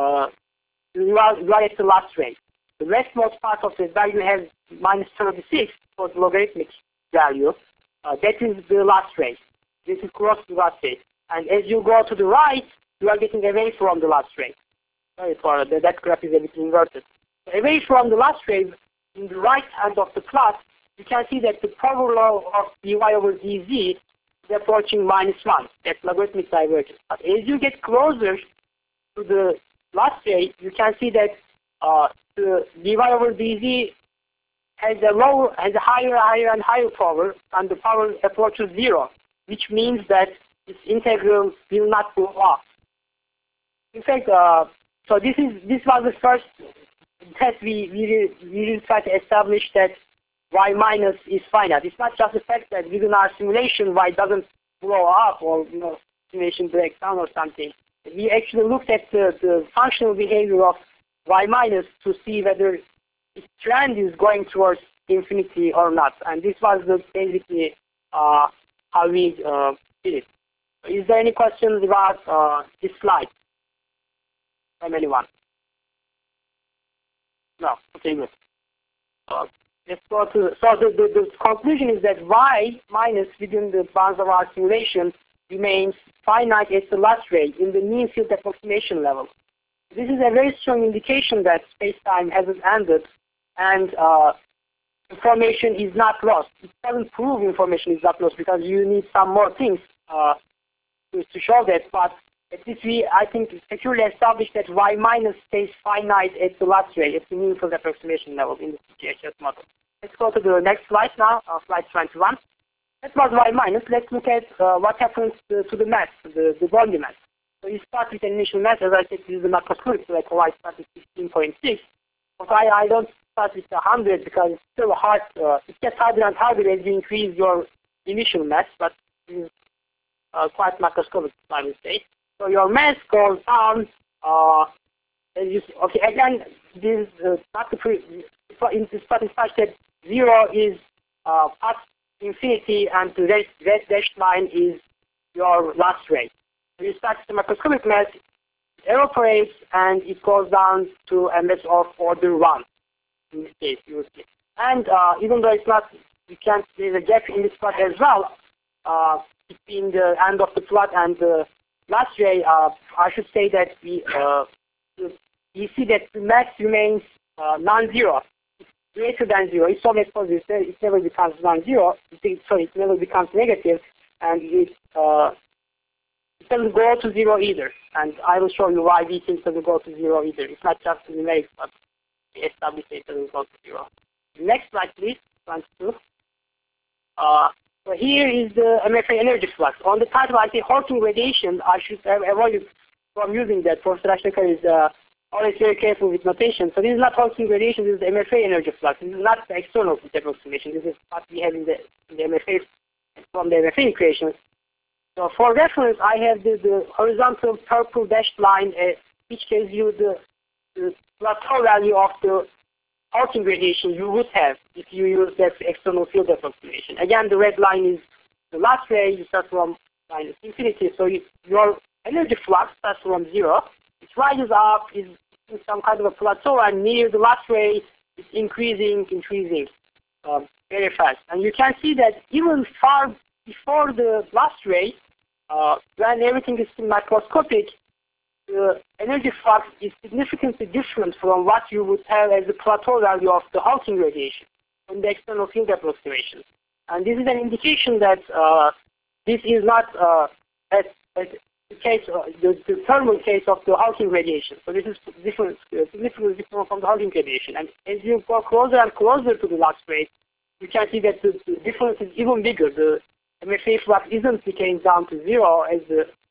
A: last ray. The leftmost part of the value has minus 36 for the logarithmic value. That is the last ray. This is close to the last ray. And as you go to the right, you are getting away from the last ray. Sorry for that graph is a bit inverted. So away from the last ray, in the right hand of the plot, you can see that the power law of dy over dz is approaching minus 1. That's logarithmic divergence. But as you get closer to the last ray, you can see that the dy over dz has a higher and higher power, and the power approaches 0, which means that its integral will not go off. In fact, so this was the first test we really try to establish that y minus is finite. It's not just the fact that within our simulation y doesn't blow up or simulation breaks down or something. We actually looked at the functional behavior of y minus to see whether its trend is going towards infinity or not. And this was basically how we did it. Is there any questions about this slide from anyone? No. Okay, good. Let's go to, so the conclusion is that y minus within the bounds of our simulation remains finite at the last ray in the mean field approximation level. This is a very strong indication that space-time hasn't ended and information is not lost. It doesn't prove information is not lost because you need some more things to show that, but at least I think, securely established that y minus stays finite at the last ray, at the mean field approximation level in the CTHS model. Let's go to the next slide now, slide 21. That was y minus. Let's look at what happens to the mass, the volume mass. So you start with an initial mass, as I said, this is the macroscopic, so like y starts with 16.6. But I don't start with 100 because it's still hard. It gets harder and harder as you increase your initial mass, but it is quite macroscopic, I would say. So your mass goes down. Okay, again, this not in this part is such that 0 is past infinity, and the red dashed line is your last rate. So you start the macroscopic mass, it evaporates, and it goes down to a mass of order 1. In this case, you will see. And even though it's not, there's a gap in this plot as well between the end of the plot and the last ray. I should say that you see that the mass remains non-zero. It's greater than 0. It's always positive. It never becomes non-zero. It never becomes negative, and it doesn't go to 0 either. And I will show you why these things doesn't go to 0 either. It's not just the numerics, but the established it doesn't go to 0. Next slide, please. Slide 2. So here is the MFA energy flux. On the title, I say Hawking radiation. I should avoid from using that. Professor Ashtekar is always very careful with notation. So this is not Hawking radiation. This is the MFA energy flux. This is not the external approximation. This is what we have in the MFA from the MFA equations. So for reference, I have the horizontal purple dashed line, which gives you the plateau value of the Hawking radiation you would have if you use that external field approximation. Again, the red line is the last ray. You start from minus infinity. So your energy flux starts from 0. It rises up, is in some kind of a plateau, and near the last ray, it's increasing very fast. And you can see that even far before the last ray, when everything is still macroscopic, the energy flux is significantly different from what you would have as the plateau value of the Hawking radiation in the external field approximation. And this is an indication that this is not the case, the thermal case of the Hawking radiation. So this is significantly different from the Hawking radiation. And as you go closer and closer to the last rate, you can see that the difference is even bigger. The MFA flux isn't decaying down to 0 as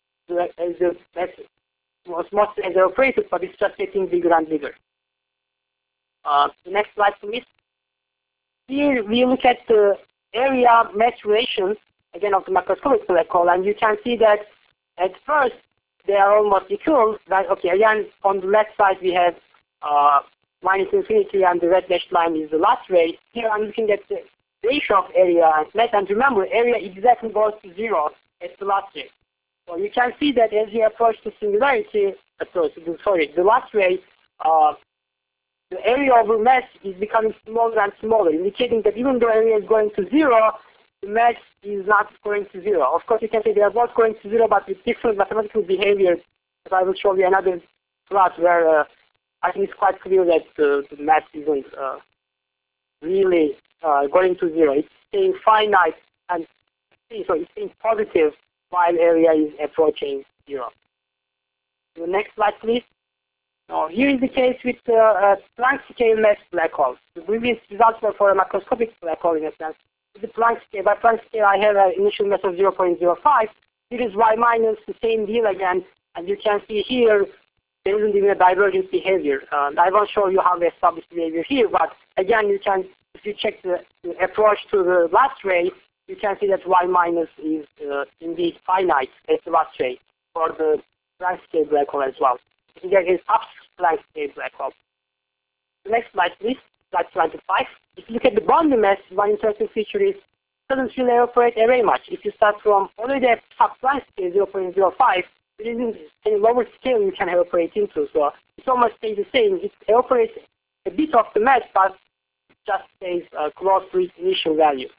A: mostly as operated, but it's just getting bigger and bigger. The next slide, please. Here we look at the area mass relations, again, of the macroscopic black hole, and you can see that at first they are almost equal. Okay, again, on the left side we have minus infinity, and the red dashed line is the last ray. Here I'm looking at the ratio of area and mass, and remember, area exactly goes to 0 at the last ray. So you can see that as you approach the singularity, the last ray, the area over mass is becoming smaller and smaller, indicating that even though area is going to 0, the mass is not going to 0. Of course, you can say they are both going to 0, but with different mathematical behaviors. But I will show you another plot where I think it's quite clear that the mass isn't really going to 0. It's staying finite, and so it's staying positive while area is approaching 0. The next slide, please. Now, here is the case with Planck scale mass black holes. The previous results were for a macroscopic black hole in a sense. With the Planck scale, by Planck scale, I have an initial mass of 0.05. Here is Y minus, the same deal again, and you can see here there isn't even a divergence behavior. I won't show you how they establish behavior here, but again, you can, if you check the approach to the last ray, you can see that Y minus is indeed finite as the last ray for the Planck scale black hole as well. There is up Planck scale black hole. The next slide, please. Slide 25. If you look at the Boundary mass, one interesting feature is it doesn't really evaporate very much. If you start from already at top Planck scale 0.05, there isn't any lower scale you can evaporate into. So it almost stays the same. It evaporates a bit of the mass, but it just stays close to its initial value.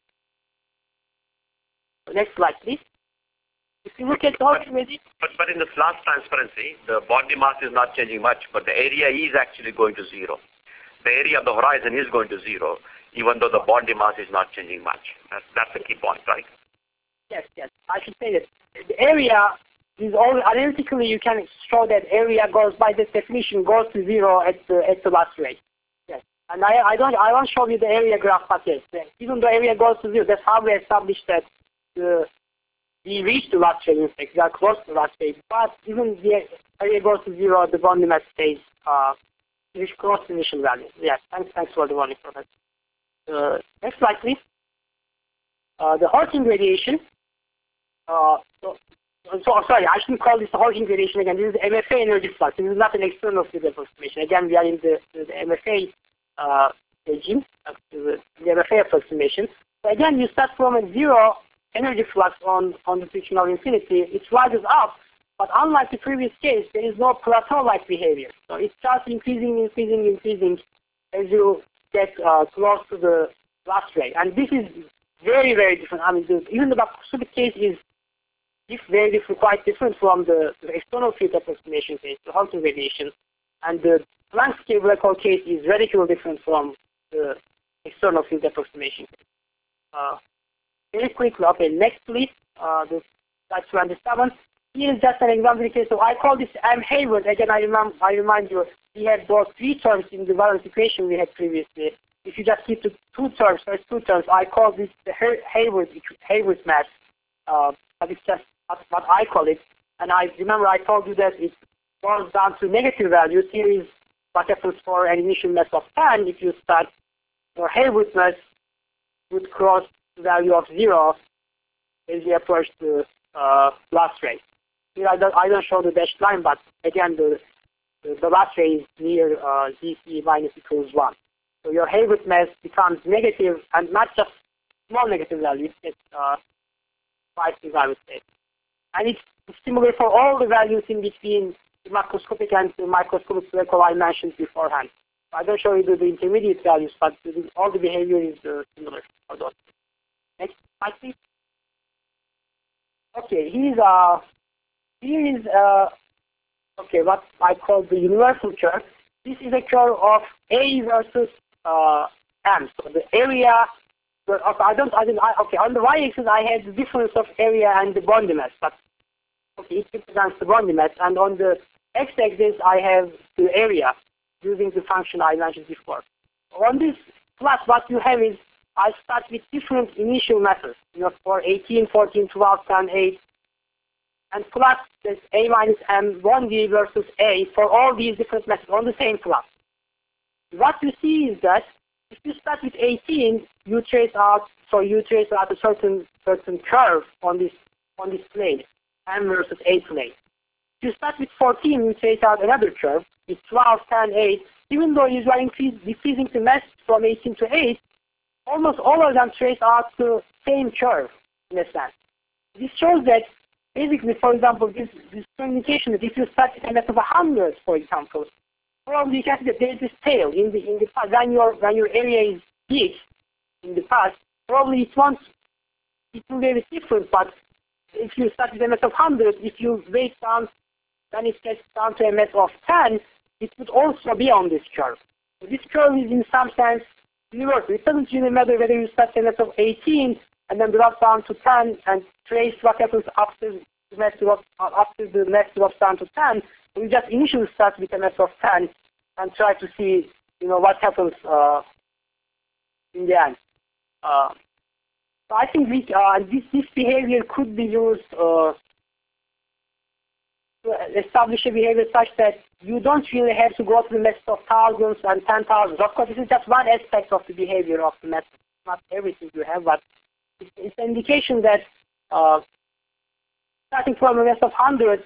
A: Next slide, please. If you look at the Hawking radiation.
C: But in the flash transparency, the body mass is not changing much, but the area is actually going to 0. The area of the horizon is going to 0, even though the body mass is not changing much. That's the key point, right?
A: Yes. I should say that the area is all analytically. You can show that area goes by this definition goes to 0 at the last rate. Yes, and I won't show you the area graph, but yes, even though area goes to 0, that's how we established that we reach the last rate. In fact, we are close to the last rate, but even the area goes to 0, the boundary mass stays which cross initial value. Yes, thanks for the warning for that. Next slide, please. The Hawking radiation. Sorry, I shouldn't call this the Hawking radiation again. This is the MFA energy flux. This is not an external field approximation. Again, we are in the MFA regime, the MFA approximation. So again, you start from a zero energy flux on the frictional infinity. It rises up, but unlike the previous case, there is no plateau-like behavior. So it starts increasing as you get close to the blast rate. And this is very, very different. I mean, even the macroscopic case is very different, quite different from the external field approximation case, the Hawking radiation. And the Planck scale black hole case is radically different from the external field approximation case. Very quickly, okay, next please, the slide 27. Here is just an example case. So I call this M. Hayward. Again, I remind you, we had those three terms in the valence equation we had previously. If you just keep the first two terms, I call this the Hayward mass. But it's just what I call it. And I remember I told you that it goes down to negative values. Here is what happens for an initial mass of 10. If you start, your Hayward mass would cross the value of 0 as you approach the blast rate. Here I don't show the dashed line, but again the blast rate is near ZC minus equals 1. So your Hayward mass becomes negative, and not just small negative values. It's twice as I would say. And it's similar for all the values in between the macroscopic and the microscopic black hole I mentioned beforehand. I don't show you the intermediate values, but all the behavior is similar for those. Next slide, please. Okay, here is what I call the universal curve. This is a curve of A versus M. So the area. On the y-axis I had the difference of area and the Bondi mass, but okay, it represents the Bondi mass, and on the x-axis I have the area using the function I mentioned before. On this plot, what you have is I start with different initial masses, for 18, 14, 12, 10, 8, and plot this A minus M 1D versus A for all these different masses on the same plot. What you see is that if you start with 18, you trace out a certain curve on this plane, M versus A plane. If you start with 14, you trace out another curve with 12, 10, 8. Even though you are decreasing the mass from 18 to 8, almost all of them trace out the same curve in a sense. This shows that basically, for example, this indication that if you start with a mass of 100, for example, probably you can see that there is this tail in the past. When your area is big in the past, probably it will be very different. But if you start with a mass of 100, if you weight down, then it gets down to a mass of 10, it would also be on this curve. So this curve is in some sense universal. It doesn't really matter whether you start with a mass of 18 and then drop down to 10 and trace what happens after the mass drops down to 10. We just initially start with a mass of 10 and try to see, what happens in the end. So I think this behavior could be used to establish a behavior such that you don't really have to go to the method of thousands and 10,000s. Of course, this is just one aspect of the behavior of the method. It's not everything you have, but it's an indication that starting from a method of 100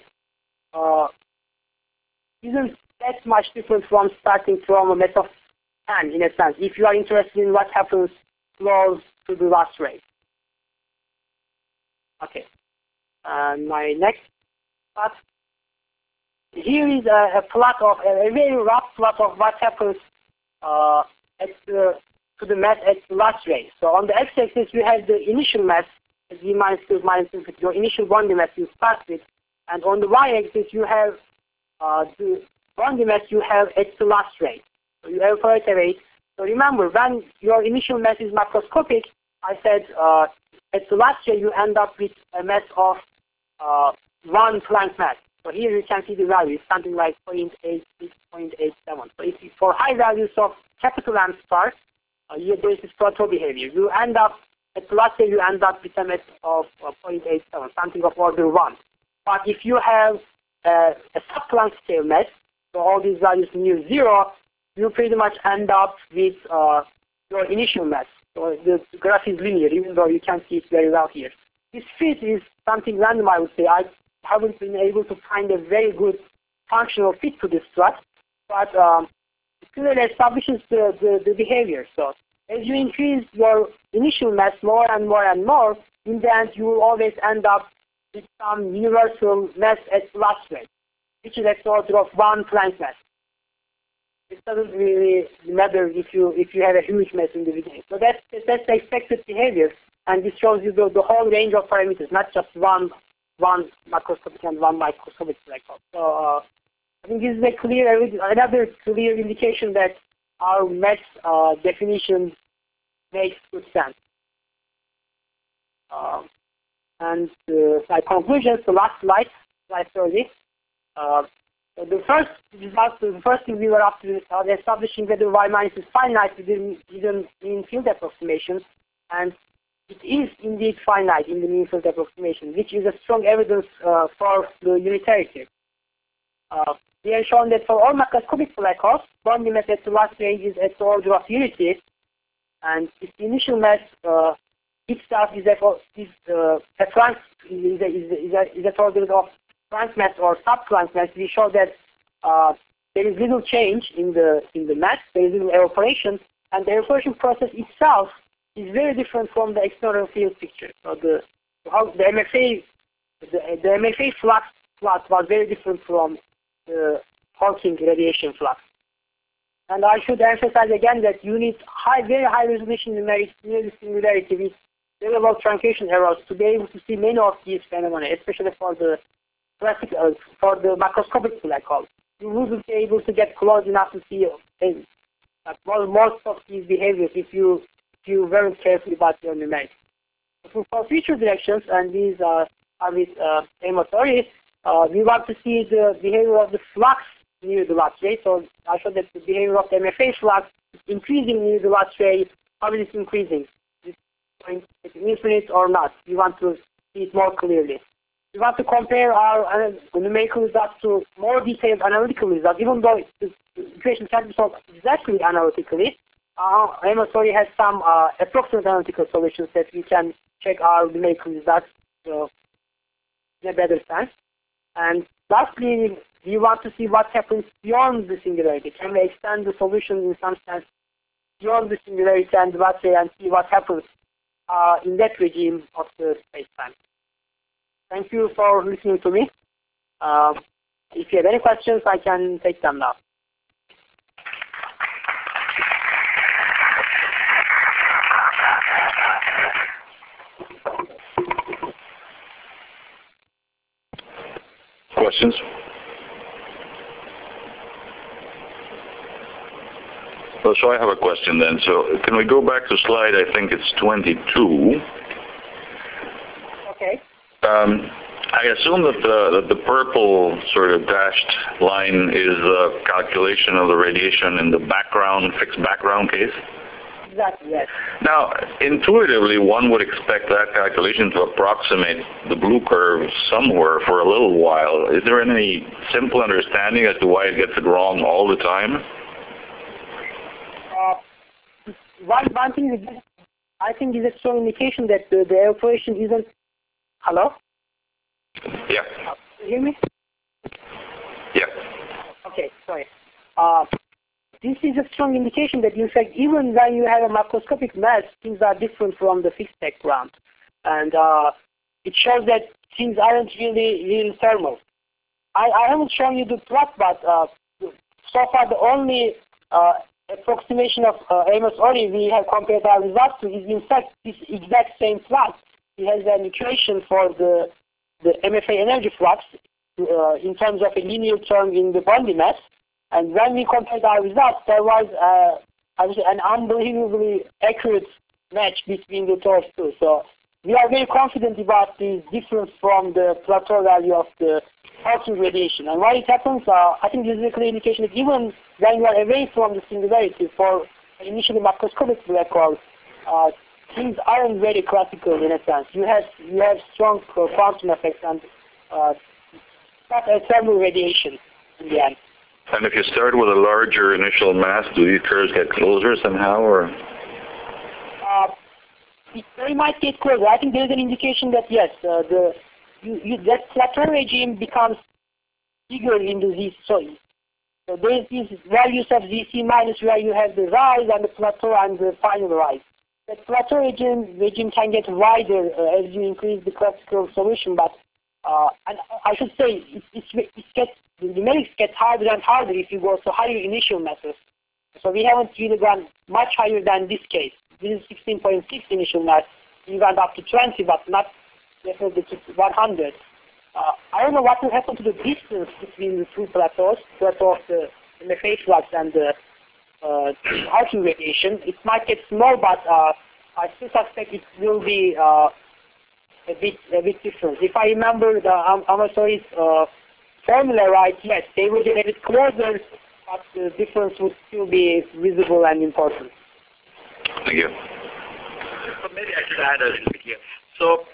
A: isn't that much different from starting from a method of 10 in a sense, if you are interested in what happens close to the last rate. Okay. My next plot. Here is a very rough plot of what happens to the mass at the last rate. So on the x-axis you have the initial mass, Z minus 2 minus infinity, your initial Bondi mass you start with, and on the y-axis you have the Bondi mass you have at the last rate. So you iterate. So remember, when your initial mass is macroscopic, I said at the last rate you end up with a mass of 1 Planck mass. So here you can see the value, it's something like 0.86, 0.87. So if for high values of capital M star, there is this plateau behavior. You end up, at the last rate you end up with a mass of 0.87, something of order 1. But if you have a sub-Planck scale mass, so all these values near 0, you pretty much end up with your initial mass. So the graph is linear, even though you can't see it very well here. This fit is something random, I would say. I haven't been able to find a very good functional fit to this plot, but it clearly establishes the behavior. So as you increase your initial mass more and more and more, in the end you will always end up with some universal mass at the last rate, which is a order of 1 Planck mass. It doesn't really matter if you have a huge mass in the beginning. So that's the expected behavior, and this shows you the whole range of parameters, not just one macroscopic and one microscopic black hole. So I think this is another clear indication that our mass definition makes good sense. And my conclusions, the last slide 30. The first thing we were up to establishing whether Y minus is finite within mean field approximation, and it is indeed finite in the mean field approximation, which is a strong evidence for the unitarity. We have shown that for all macroscopic black holes, Bondi mass at the last range is at the order of unity, and if the initial mass itself is at order of Planck mass or sub-Planck mass, we show that there is little change in the mass, there is little evaporation, and the evaporation process itself is very different from the external field picture. So the MFA flux was very different from the Hawking radiation flux. And I should emphasize again that you need very high resolution numerics near the singularity with very low truncation errors to be able to see many of these phenomena, especially for the macroscopic black hole. You wouldn't be able to get close enough to see most of these behaviors if you weren't careful about your numerics. For future directions, and these are with Amos Ori, we want to see the behavior of the flux near the last ray. So I showed that the behavior of the MFA flux is increasing near the last ray. How is it increasing? Is it going at infinite or not? We want to see it more clearly. We want to compare our numerical results to more detailed analytical results, even though the equation can't be solved exactly analytically. Amos Ori has some approximate analytical solutions that we can check our numerical results in a better sense. And lastly, we want to see what happens beyond the singularity. Can we extend the solution in some sense beyond the singularity and see what happens in that regime of the space-time? Thank you for listening to me. If you have any questions, I can take them now.
B: Questions? Well, so I have a question then. So can we go back to slide, I think it's 22.
A: Okay.
B: I assume that the purple sort of dashed line is a calculation of the radiation in the fixed background case?
A: Exactly, yes.
B: Now, intuitively, one would expect that calculation to approximate the blue curve somewhere for a little while. Is there any simple understanding as to why it gets it wrong all the time?
A: One thing is, I think is a strong indication that the evaporation isn't... Hello?
B: Yeah.
A: Can you hear me?
B: Yeah.
A: Okay, sorry. This is a strong indication that, in fact, even when you have a macroscopic mass, things are different from the fixed background. And it shows that things aren't really thermal. I haven't shown you the plot, but so far the only approximation of Amos Ori we have compared our results to is, in fact, this exact same plot. He has an equation for the MFA energy flux in terms of a linear term in the Bondi mass. And when we compared our results, there was an unbelievably accurate match between the two. So we are very confident about the difference from the plateau value of the Hawking radiation. And why it happens, I think this is a clear indication that even when you are away from the singularity for initially macroscopic black holes, things aren't very classical in a sense. You have strong quantum effects and not a thermal radiation in the end.
B: And if you start with a larger initial mass, do these curves get closer somehow, or?
A: They might get closer. I think there is an indication that yes, that plateau regime becomes bigger in the Z. So there is these values of ZC minus where you have the rise and the plateau and the final rise. The plateau regime can get wider as you increase the classical solution, but and I should say the numerics get harder and harder if you go to higher initial masses. So we haven't really gone much higher than this case. This is 16.6 initial mass. We went up to 20, but not definitely to 100. I don't know what will happen to the distance between the two plateaus, plateau of the phase flux and the Hawking radiation. It might get small, but I still suspect it will be a bit different. If I remember the Amateuris formula right, yes, they will get a bit closer, but the difference would still be visible and important.
B: Thank you.
C: So maybe I should add a little bit here. So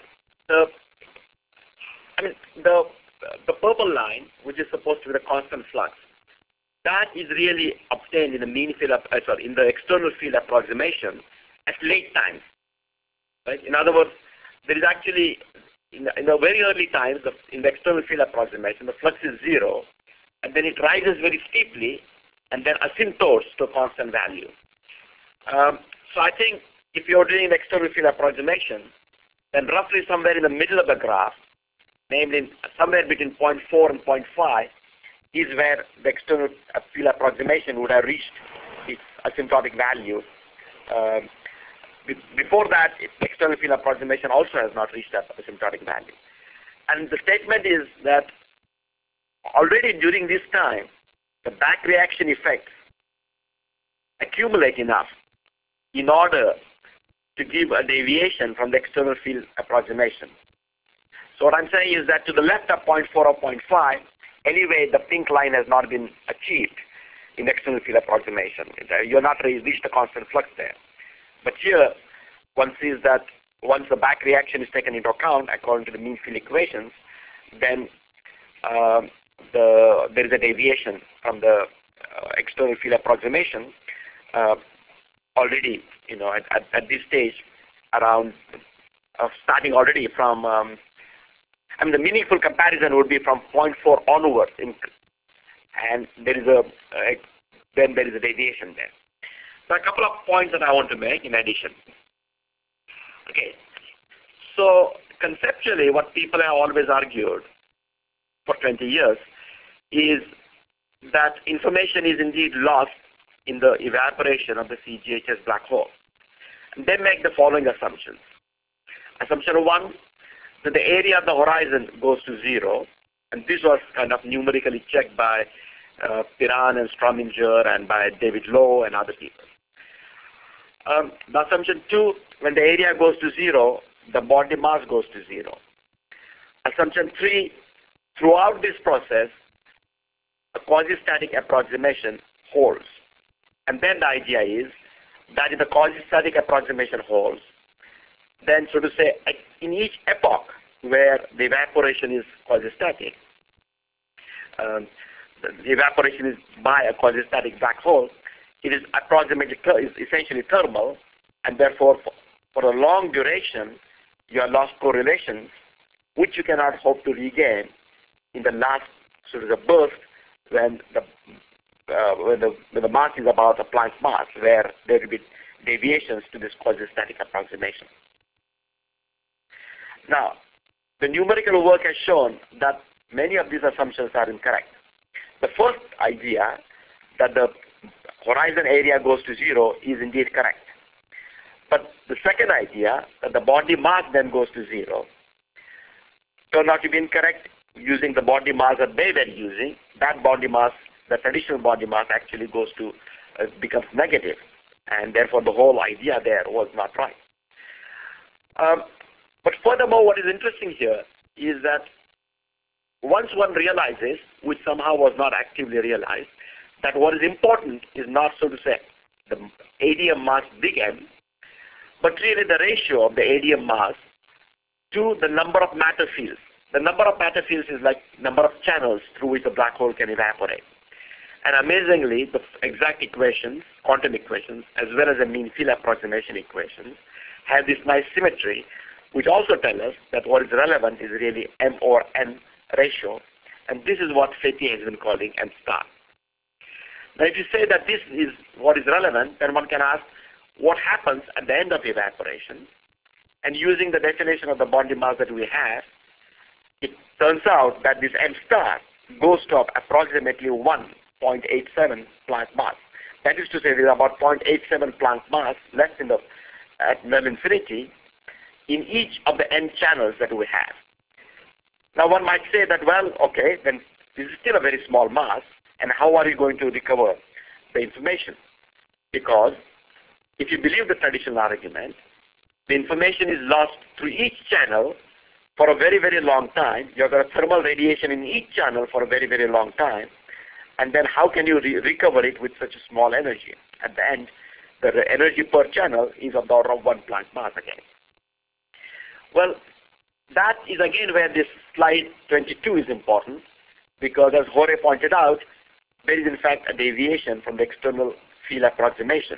C: the purple line, which is supposed to be the constant flux, that is really obtained in the mean field, in the external field approximation at late times. Right? In other words, there is actually in the very early times in the external field approximation, the flux is 0, and then it rises very steeply, and then asymptotes to a constant value. So I think if you're doing the external field approximation, then roughly somewhere in the middle of the graph, namely somewhere between 0.4 and 0.5, is where the external field approximation would have reached its asymptotic value. Before that, the external field approximation also has not reached that asymptotic value. And the statement is that already during this time, the back reaction effects accumulate enough in order to give a deviation from the external field approximation. So what I'm saying is that to the left of 0.4 or 0.5, anyway, the pink line has not been achieved in the external field approximation. You're not reached the constant flux there. But here, one sees that once the back reaction is taken into account, according to the mean field equations, then there is a deviation from the external field approximation already, at this stage, around starting already from, the meaningful comparison would be from 0.4 onwards, and there is then there is a deviation there. So a couple of points that I want to make in addition. Okay, so conceptually, what people have always argued for 20 years is that information is indeed lost in the evaporation of the CGHS black hole. And they make the following assumptions. Assumption 1, that the area of the horizon goes to 0, and this was kind of numerically checked by Piran and Strominger and by David Lowe and other people. The assumption 2, when the area goes to 0, the body mass goes to 0. Assumption 3, throughout this process, a quasi-static approximation holds. And then the idea is that if the quasi-static approximation holds, then so to say, in each epoch where the evaporation is quasi-static, the evaporation is by a quasi-static black hole, it is essentially thermal, and therefore for a long duration, you have lost correlations, which you cannot hope to regain in the last sort of burst when the mass is about a Planck mass, where there will be deviations to this quasi-static approximation. Now, the numerical work has shown that many of these assumptions are incorrect. The first idea, that the horizon area goes to 0, is indeed correct. But the second idea, that the body mass then goes to 0, turned out to be incorrect. Using the body mass that they were using, that body mass, the traditional body mass, actually goes to becomes negative, and therefore the whole idea there was not right. But furthermore, what is interesting here is that once one realizes, which somehow was not actively realized, that what is important is not, so to say, the ADM mass big M, but really the ratio of the ADM mass to the number of matter fields. The number of matter fields is like number of channels through which the black hole can evaporate. And amazingly, the exact equations, quantum equations, as well as the mean field approximation equations, have this nice symmetry, which also tell us that what is relevant is really m over n ratio, and this is what Feti has been calling m star. Now, if you say that this is what is relevant, then one can ask what happens at the end of evaporation, and using the definition of the bonding mass that we have, it turns out that this m star goes to approximately 1.87 Planck mass. That is to say, there is about 0.87 Planck mass left at null infinity in each of the n channels that we have. Now, one might say that, well, okay, then this is still a very small mass, and how are you going to recover the information? Because if you believe the traditional argument, the information is lost through each channel for a very, very long time. You've got a thermal radiation in each channel for a very, very long time. And then how can you recover it with such a small energy? At the end, the energy per channel is of the order of 1 Planck mass again. Well, that is again where this slide 22 is important, because as Jorge pointed out, there is in fact a deviation from the external field approximation.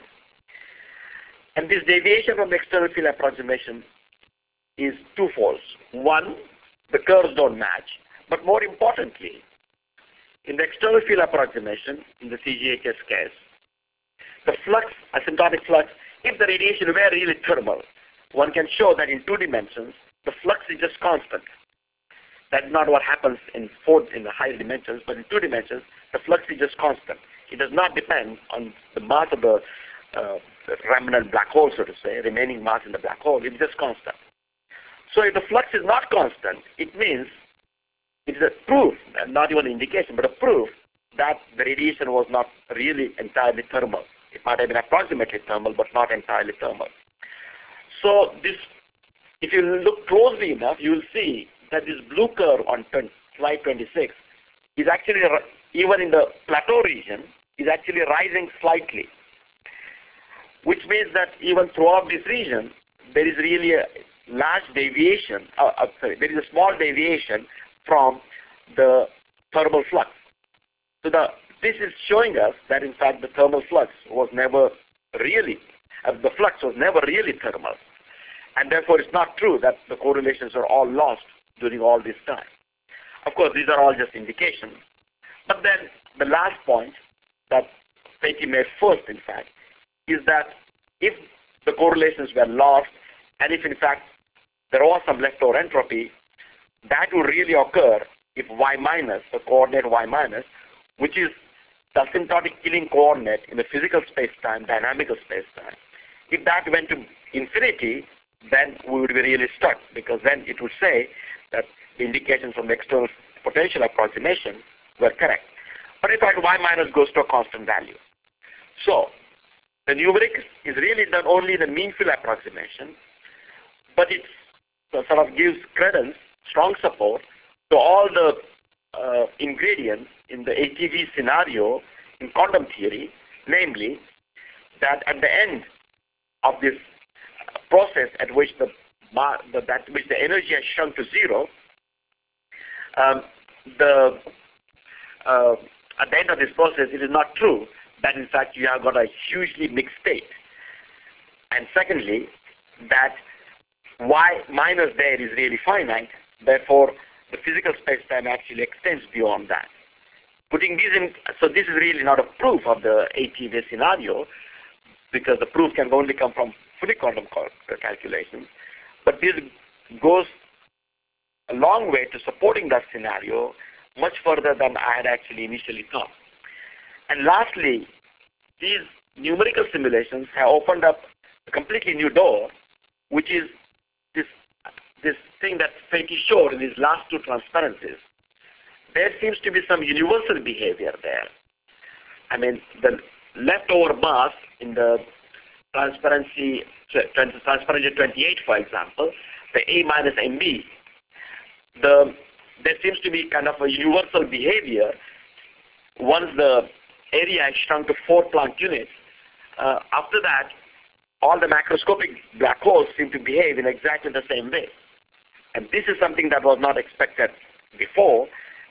C: And this deviation from the external field approximation is twofold. One, the curves don't match, but more importantly, in the external field approximation, in the CGHS case, the flux, asymptotic flux, if the radiation were really thermal, one can show that in 2 dimensions, the flux is just constant. That's not what happens in the higher dimensions, but in 2 dimensions, the flux is just constant. It does not depend on the mass of the remnant black hole, so to say, remaining mass in the black hole. It's just constant. So if the flux is not constant, it means it is a proof, not even an indication, but a proof that the radiation was not really entirely thermal. It might have been approximately thermal, but not entirely thermal. So this, if you look closely enough, you will see that this blue curve on slide 26 is actually, even in the plateau region, is actually rising slightly, which means that even throughout this region, there is really a large deviation, there is a small deviation from the thermal flux. So this is showing us that in fact the thermal flux was never really, the flux was never really thermal. And therefore it's not true that the correlations are all lost during all this time. Of course, these are all just indications. But then the last point that Feti made first, in fact, is that if the correlations were lost, and if in fact there was some leftover entropy, that would really occur if y minus, the coordinate y minus, which is the asymptotic killing coordinate in the physical space-time, dynamical space-time, if that went to infinity, then we would be really stuck, because then it would say that the indications from the external potential approximation were correct. But in fact, y minus goes to a constant value. So the numerics is really done only in the mean field approximation, but it sort of gives credence, strong support to all the ingredients in the ATV scenario in quantum theory, namely that at the end of this process at which the energy has shrunk to zero, at the end of this process, it is not true that in fact you have got a hugely mixed state. And secondly, that y minus there is really finite, therefore the physical space-time actually extends beyond that. Putting these in, so this is really not a proof of the ATV scenario, because the proof can only come from fully quantum calculations, but this goes a long way to supporting that scenario, much further than I had actually initially thought. And lastly, these numerical simulations have opened up a completely new door, which is this thing that Feti showed in his last 2 transparencies. There seems to be some universal behavior there. I mean, the leftover mass in the transparency 28, for example, the A minus MB, there seems to be kind of a universal behavior once the area is shrunk to 4 Planck units. After that, all the macroscopic black holes seem to behave in exactly the same way. And this is something that was not expected before,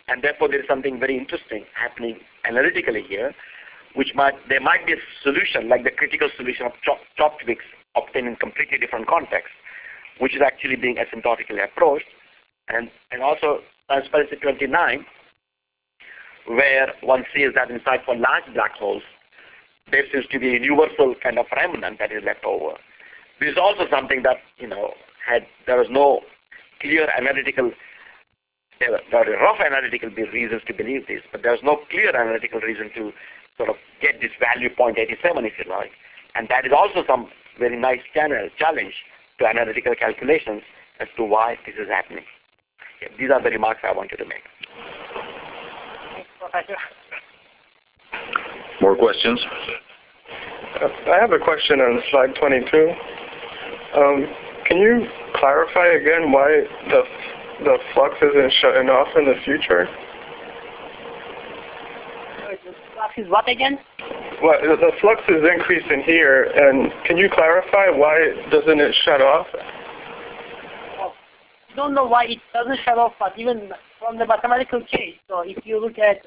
C: And therefore, there is something very interesting happening analytically here, there might be a solution, like the critical solution of Chopwick's obtained in completely different contexts, which is actually being asymptotically approached. And also transparency 29, where one sees that inside for large black holes, there seems to be a universal kind of remnant that is left over. This is also something that, there was no clear analytical, there were rough analytical reasons to believe this, but there was no clear analytical reason to sort of get this value 0.87, if you like. And that is also some very nice challenge to analytical calculations as to why this is happening. Okay, these are the remarks I wanted to make.
A: Professor.
B: More questions?
D: I have a question on slide 22. Can you clarify again why the flux isn't shutting off in the future?
A: The flux is what again?
D: Well, the flux is increasing here, and can you clarify why doesn't it shut off?
A: Well, I don't know why it doesn't shut off, but even from the mathematical case, so if you look at,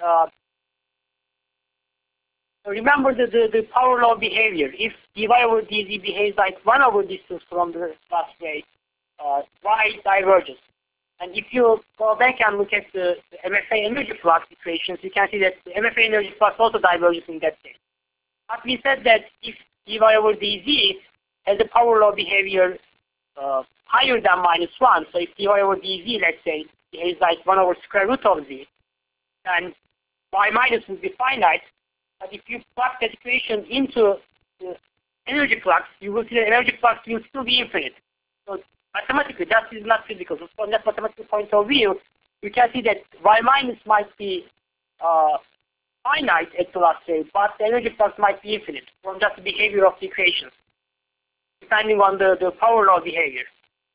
A: remember the power law behavior. If dy over dz behaves like 1 over distance from the flux rate, y diverges. And if you go back and look at the MFA energy flux equations, you can see that the MFA energy flux also diverges in that case. But we said that if dy over dz has a power law behavior higher than -1, so if dy over dz, let's say, behaves like 1 over square root of z, then y minus will be finite. But if you plug that equation into the energy flux, you will see that energy flux will still be infinite. So mathematically, that is not physical. So from that mathematical point of view, you can see that y minus might be finite at the last rate, but the energy flux might be infinite from just the behavior of the equations, depending on the power law behavior.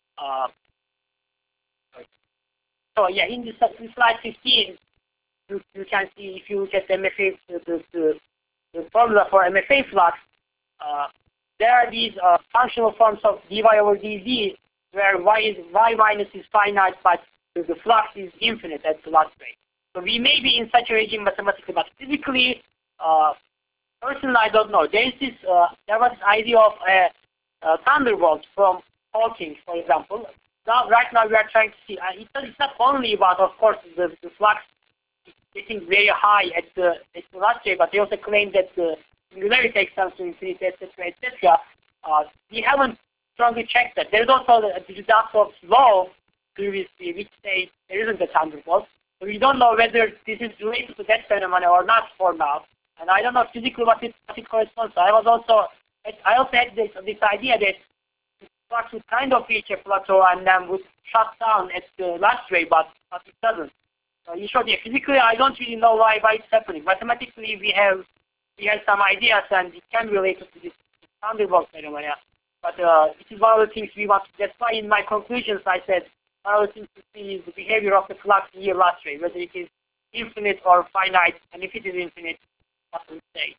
A: So yeah, in slide 15, you can see, if you look at the MFA, the formula for MFA flux, there are these functional forms of dy over dz, where y minus is finite, but the flux is infinite at the last rate. So we may be in such a regime mathematically, but physically, personally, I don't know. There was this idea of a thunderbolt from Hawking, for example. Right now we are trying to see, it's not only about, of course, the flux getting very high at the last rate, but they also claim that the singularity extends to infinity, etc., etc. We haven't strongly checked that. There's also the result of law previously, which says there isn't a thunderbolt. So we don't know whether this is related to that phenomenon or not for now. And I don't know physically what it corresponds to. I also had this idea that the flux would kind of reach a plateau and then would shut down at the last rate, but it doesn't. So you showed, physically, I don't really know why it's happening. Mathematically, we have some ideas, and it can be related to this thunderbolt phenomenon. But this is one of the things we want to. That's why in my conclusions I said one of the things to see is the behavior of the flux near last rate, whether it is infinite or finite, and if it is infinite, what will it say?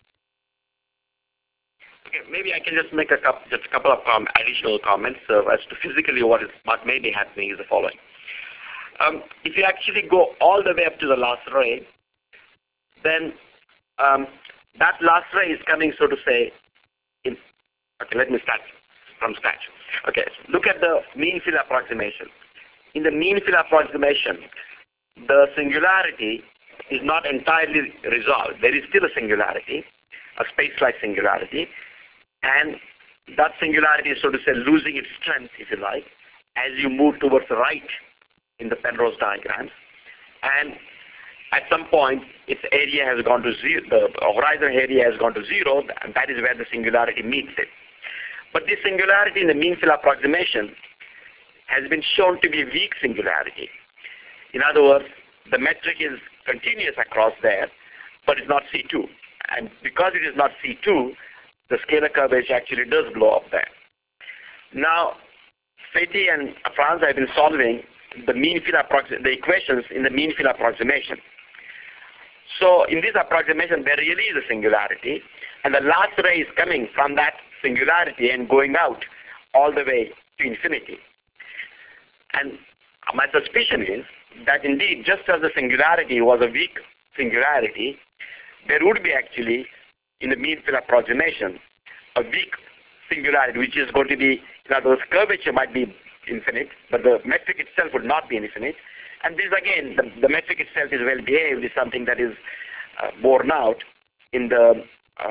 C: Okay, maybe I can just make a couple of additional comments as to physically what may be happening is the following. If you actually go all the way up to the last ray, then that last ray is coming, so to say, okay, let me start from scratch. Okay, so look at the mean field approximation. In the mean field approximation, the singularity is not entirely resolved. There is still a singularity, a space-like singularity, and that singularity is, so to say, losing its strength, if you like, as you move towards the right in the Penrose diagrams. And at some point, its area has gone to zero, the horizon area has gone to zero, and that is where the singularity meets it. But this singularity in the mean field approximation has been shown to be a weak singularity. In other words, the metric is continuous across there, but it's not C2. And because it is not C2, the scalar curvature actually does blow up there. Now, Feti and Franz have been solving the mean field the equations in the mean field approximation. So in this approximation, there really is a singularity, and the last ray is coming from that singularity and going out all the way to infinity. And my suspicion is that indeed, just as the singularity was a weak singularity, there would be actually, in the mean field approximation, a weak singularity, which is going to be, in other words, curvature might be infinite, but the metric itself would not be infinite. And this, again, the metric itself is well behaved, is something that is borne out in the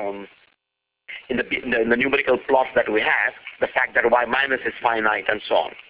C: numerical plots that we have, the fact that y minus is finite and so on.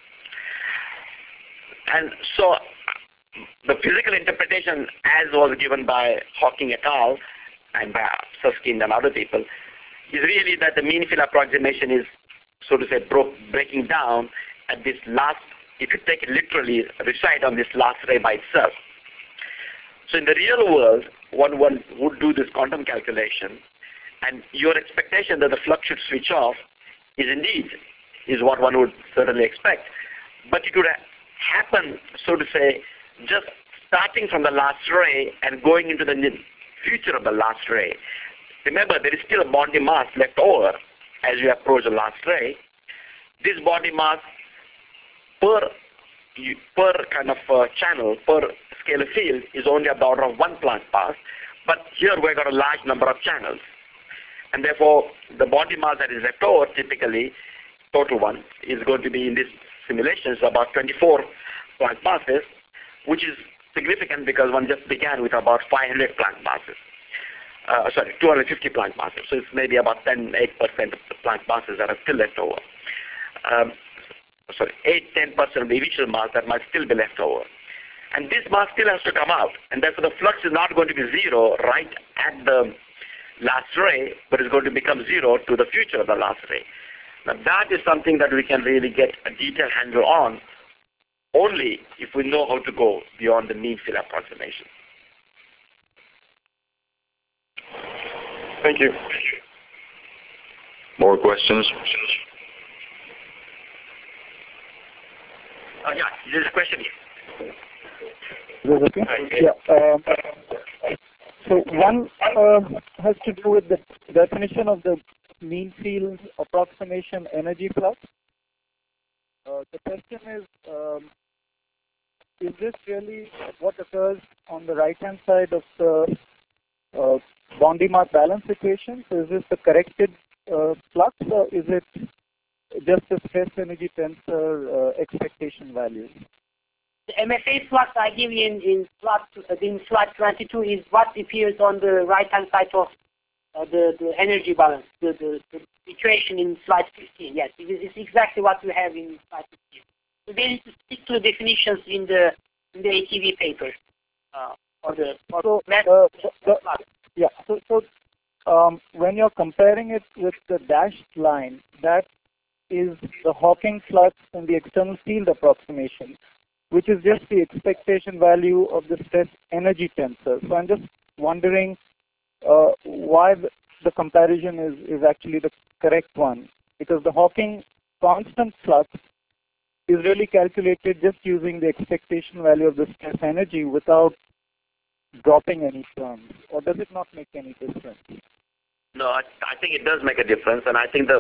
C: And so the physical interpretation, as was given by Hawking et al. And by Susskind and other people, is really that the mean field approximation is, so to say, breaking down at this last, if you take it literally, reside on this last ray by itself. So in the real world, one would do this quantum calculation, and your expectation that the flux should switch off is what one would certainly expect. But it would happen, so to say, just starting from the last ray and going into the future of the last ray. Remember, there is still a body mass left over as you approach the last ray. This body mass per kind of channel, per scalar field, is only of the order of 1 Planck pass, but here we've got a large number of channels. And therefore, the body mass that is left over, typically, total one, is going to be in these simulations about 24 Planck passes, which is significant because one just began with about 500 Planck masses. 250 Planck masses. So it's maybe about 8% of the Planck masses that are still left over. 8-10% of the initial mass that might still be left over. And this mass still has to come out. And therefore the flux is not going to be zero right at the last ray, but it's going to become zero to the future of the last ray. Now that is something that we can really get a detailed handle on only if we know how to go beyond the mean field approximation.
D: Thank you.
B: More questions?
C: Yeah, there's a question here.
E: Is it okay? Yeah. So one has to do with the definition of the mean field approximation energy flux. The question is this really what occurs on the right-hand side of the Bondi-Mark balance equation? So is this the corrected flux, or is it just the stress energy tensor expectation value?
A: The MFA flux I give you in slide 22 is what appears on the right-hand side of the energy balance, the equation in slide 15. Yes, it is exactly what we have in slide 15. So we need to stick to the definitions in the ATV paper.
E: When you're comparing it with the dashed line, that is the Hawking flux and the external field approximation, which is just the expectation value of the stress energy tensor. So I'm just wondering why the comparison is actually the correct one, because the Hawking constant flux is really calculated just using the expectation value of the stress energy without dropping any terms, or does it not make any difference?
C: No, I think it does make a difference, and I think the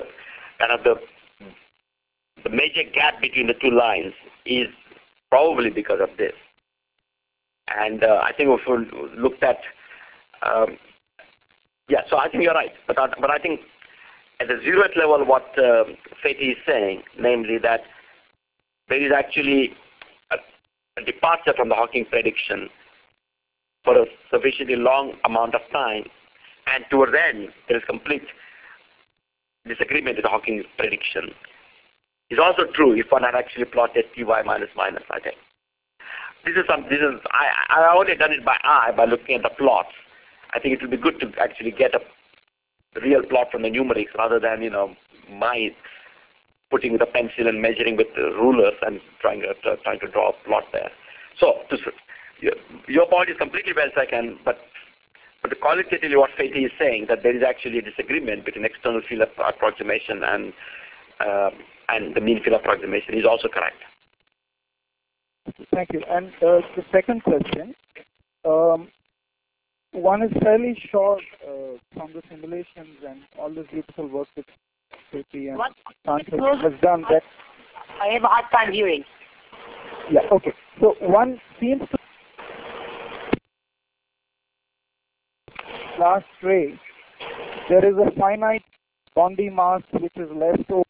C: major gap between the two lines is probably because of this. And I think if we looked at, so I think you're right, but I think at the zeroth level, what Feti is saying, namely that there is actually a departure from the Hawking prediction for a sufficiently long amount of time, and towards the end, there is complete disagreement with the Hawking prediction. It's also true if one had actually plotted Ty minus minus, I think. I only done it by eye, by looking at the plots. I think it would be good to actually get a real plot from the numerics rather than, my putting with a pencil and measuring with the rulers and trying to draw a plot there. So, your point is completely well taken, but qualitatively what Feti is saying, that there is actually a disagreement between external field approximation and the mean field approximation is also correct.
E: Thank you. And the second question, one is fairly short from the simulations and all this beautiful work that Feti and Sanford has done. That
A: I have a hard time hearing.
E: Yeah, okay. So one seems to last ray, there is a finite Bondi mass which is left over.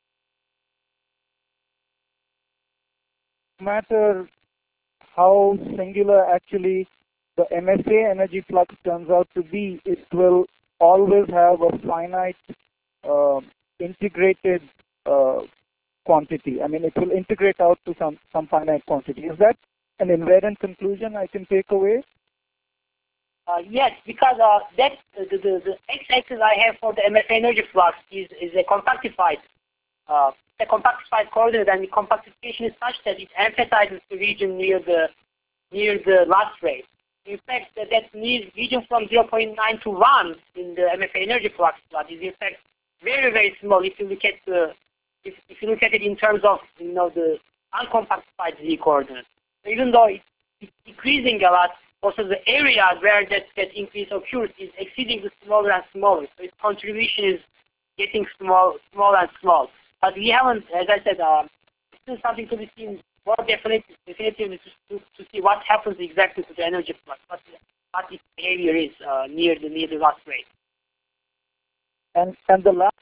E: No matter how singular actually the MSA energy flux turns out to be, it will always have a finite uh, integrated quantity. I mean, it will integrate out to some finite quantity. Is that an invariant conclusion I can take away?
A: Yes, because the x-axis I have for the MSA energy flux is a compactified coordinate, and the compactification is such that it emphasizes the region near the last ray. In fact, that region from 0.9 to 1 in the MSA energy flux plot is in fact very small if you look at if you look at it in terms of the uncompactified Z coordinate. So even though it's decreasing a lot, also the area where that increase occurs is exceeding the smaller and smaller. So its contribution is getting small and small. But we haven't, as I said, still something to be seen more definitively to see what happens exactly to the energy flux, what its behavior is near the last ray.
E: And the last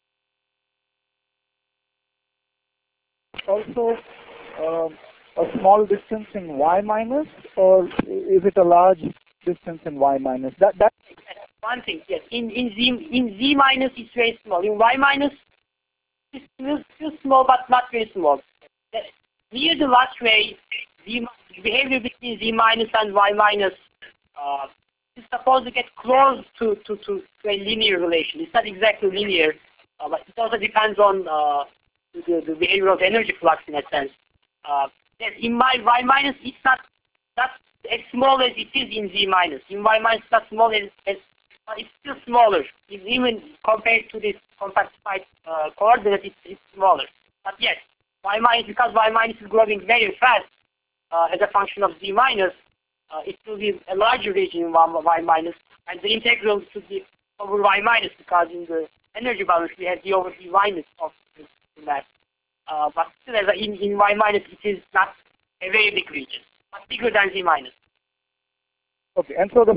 E: also a small distance in y minus, or is it a large distance in y minus? That
A: one thing. Yes, in Z minus it's very small. In y minus it's still small, but not very small. Near the last ray, the behavior between Z minus and y minus is supposed to get close to a linear relation. It's not exactly linear, but it also depends on the behavior of the energy flux in a sense. In my y minus, it's not as small as it is in Z minus. In y minus, it's not small as but it's still smaller. It's even compared to this compactified coordinate, it's smaller. But yes, y minus, because y minus is growing very fast as a function of Z minus, it will be a larger region in y minus, and the integral should be over y minus, because in the energy balance we have d over d minus of the mass. But still, in y minus, it is not a very big region, but bigger than Z minus.
E: okay, and so the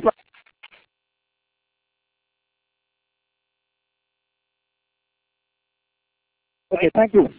E: okay, thank you.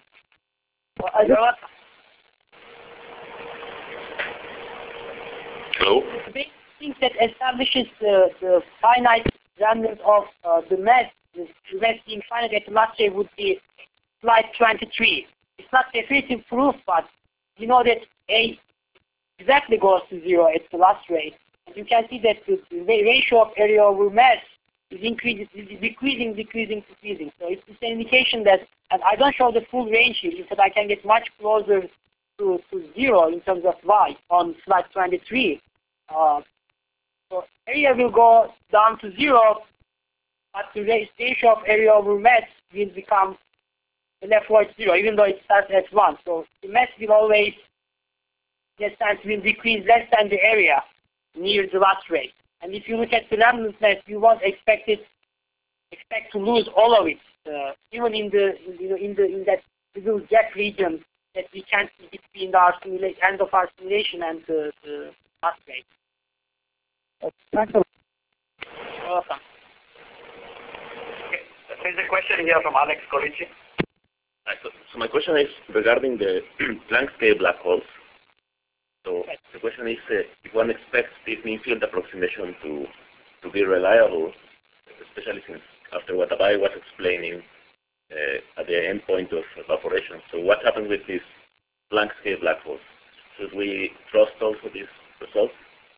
B: Hello?
A: The big thing that establishes the finite randomness of the mass being finite at the last ray would be slide 23. It's not definitive proof, but you know that A exactly goes to 0 at the last ray. And you can see that the ratio of area over mass is decreasing. So it's an indication that, and I don't show the full range here, so that I can get much closer to 0 in terms of y on slide 23. So area will go down to 0, but the ratio of area over mass will become left towards 0, even though it starts at 1. So the mass will always, in a sense, will decrease less than the area near the last ray. And if you look at the randomness mass, you won't expect to lose all of it, even in that little gap region that we can see between our end of our simulation and the last ray.
E: Thanks a lot.
A: Welcome.
C: Okay. There's a question here from Alex Colici.
F: So my question is regarding the Planck scale black holes. So the question is, if one expects this mean field approximation to be reliable, especially since after what Abai was explaining at the end point of evaporation. So what happens with these Planck scale black holes? Should we trust also these results?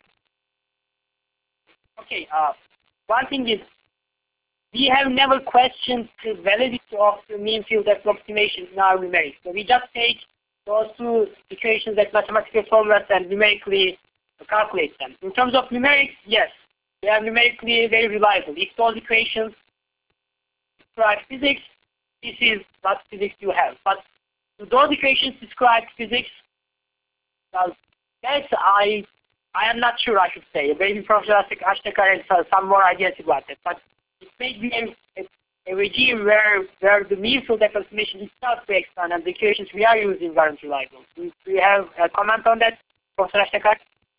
A: Okay. One thing is, we have never questioned the validity of the mean field approximation in our numerics. So we just take those two equations as mathematical formulas and numerically calculate them. In terms of numerics, yes, they are numerically very reliable. If those equations describe physics, this is what physics you have. But do those equations describe physics? Well, that I am not sure, I should say. Maybe Professor Ashtekar has some more ideas about it. But it may be a regime where the mean field approximation itself breaks down and the equations we are using aren't reliable. Do you have a comment on that, Professor Ashtekar?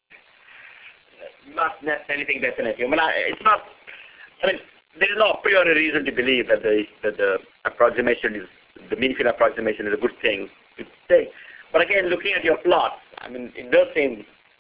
C: Not anything definitive. I mean, it's not. I mean, there is no a priori reason to believe that the approximation is the mean field approximation is a good thing to say. But again, looking at your plot, I mean, it does seem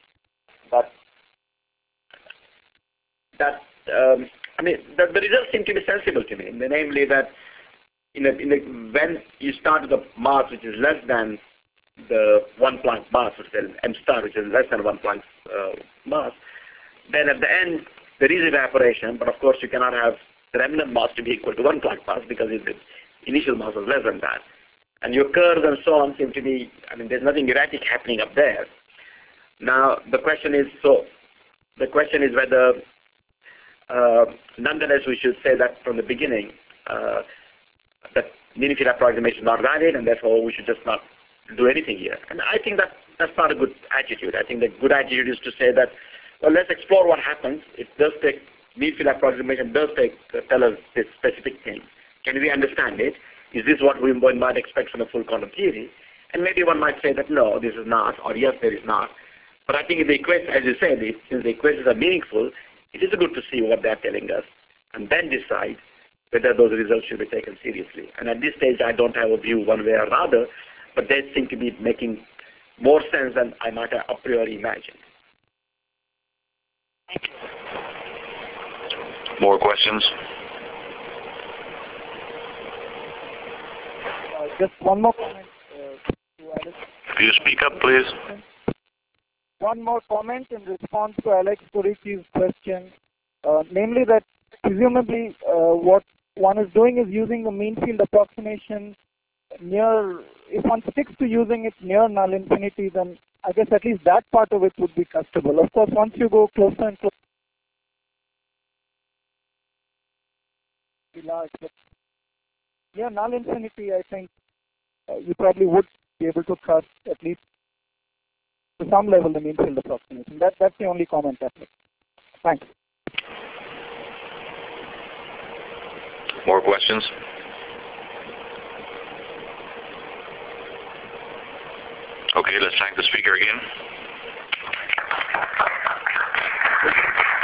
C: that I mean, the results seem to be sensible to me. Namely, that when you start with a mass which is less than the 1 Planck mass, which is m star, which is less than 1 Planck mass, then at the end there is evaporation. But of course, you cannot have the remnant mass to be equal to 1 Planck mass because the initial mass was less than that. And your curves and so on seem to be. I mean, there's nothing erratic happening up there. Now the question is whether nonetheless we should say that from the beginning that mean field approximation is not valid, and therefore we should just not do anything here. And I think that that's not a good attitude. I think the good attitude is to say that, well, let's explore what happens. It does take mean field approximation does tell us this specific thing. Can we understand it? Is this what one might expect from a full quantum theory? And maybe one might say that no, this is not, or yes, there is not. But I think if the equations, as you said, since the equations are meaningful, it is good to see what they're telling us, and then decide whether those results should be taken seriously. And at this stage, I don't have a view one way or another, but they seem to be making more sense than I might have a priori imagined.
B: More questions?
E: Just one more comment to Alex.
B: Could you speak up, please?
E: One more comment in response to Alex Kurici's question, namely that presumably what one is doing is using the mean field approximation near, if one sticks to using it near null infinity, then I guess at least that part of it would be testable. Of course, once you go closer and closer, large, but near null infinity, I think you probably would be able to trust at least to some level the mean field approximation. That's the only comment I make. Thanks.
B: More questions? Okay, let's thank the speaker again.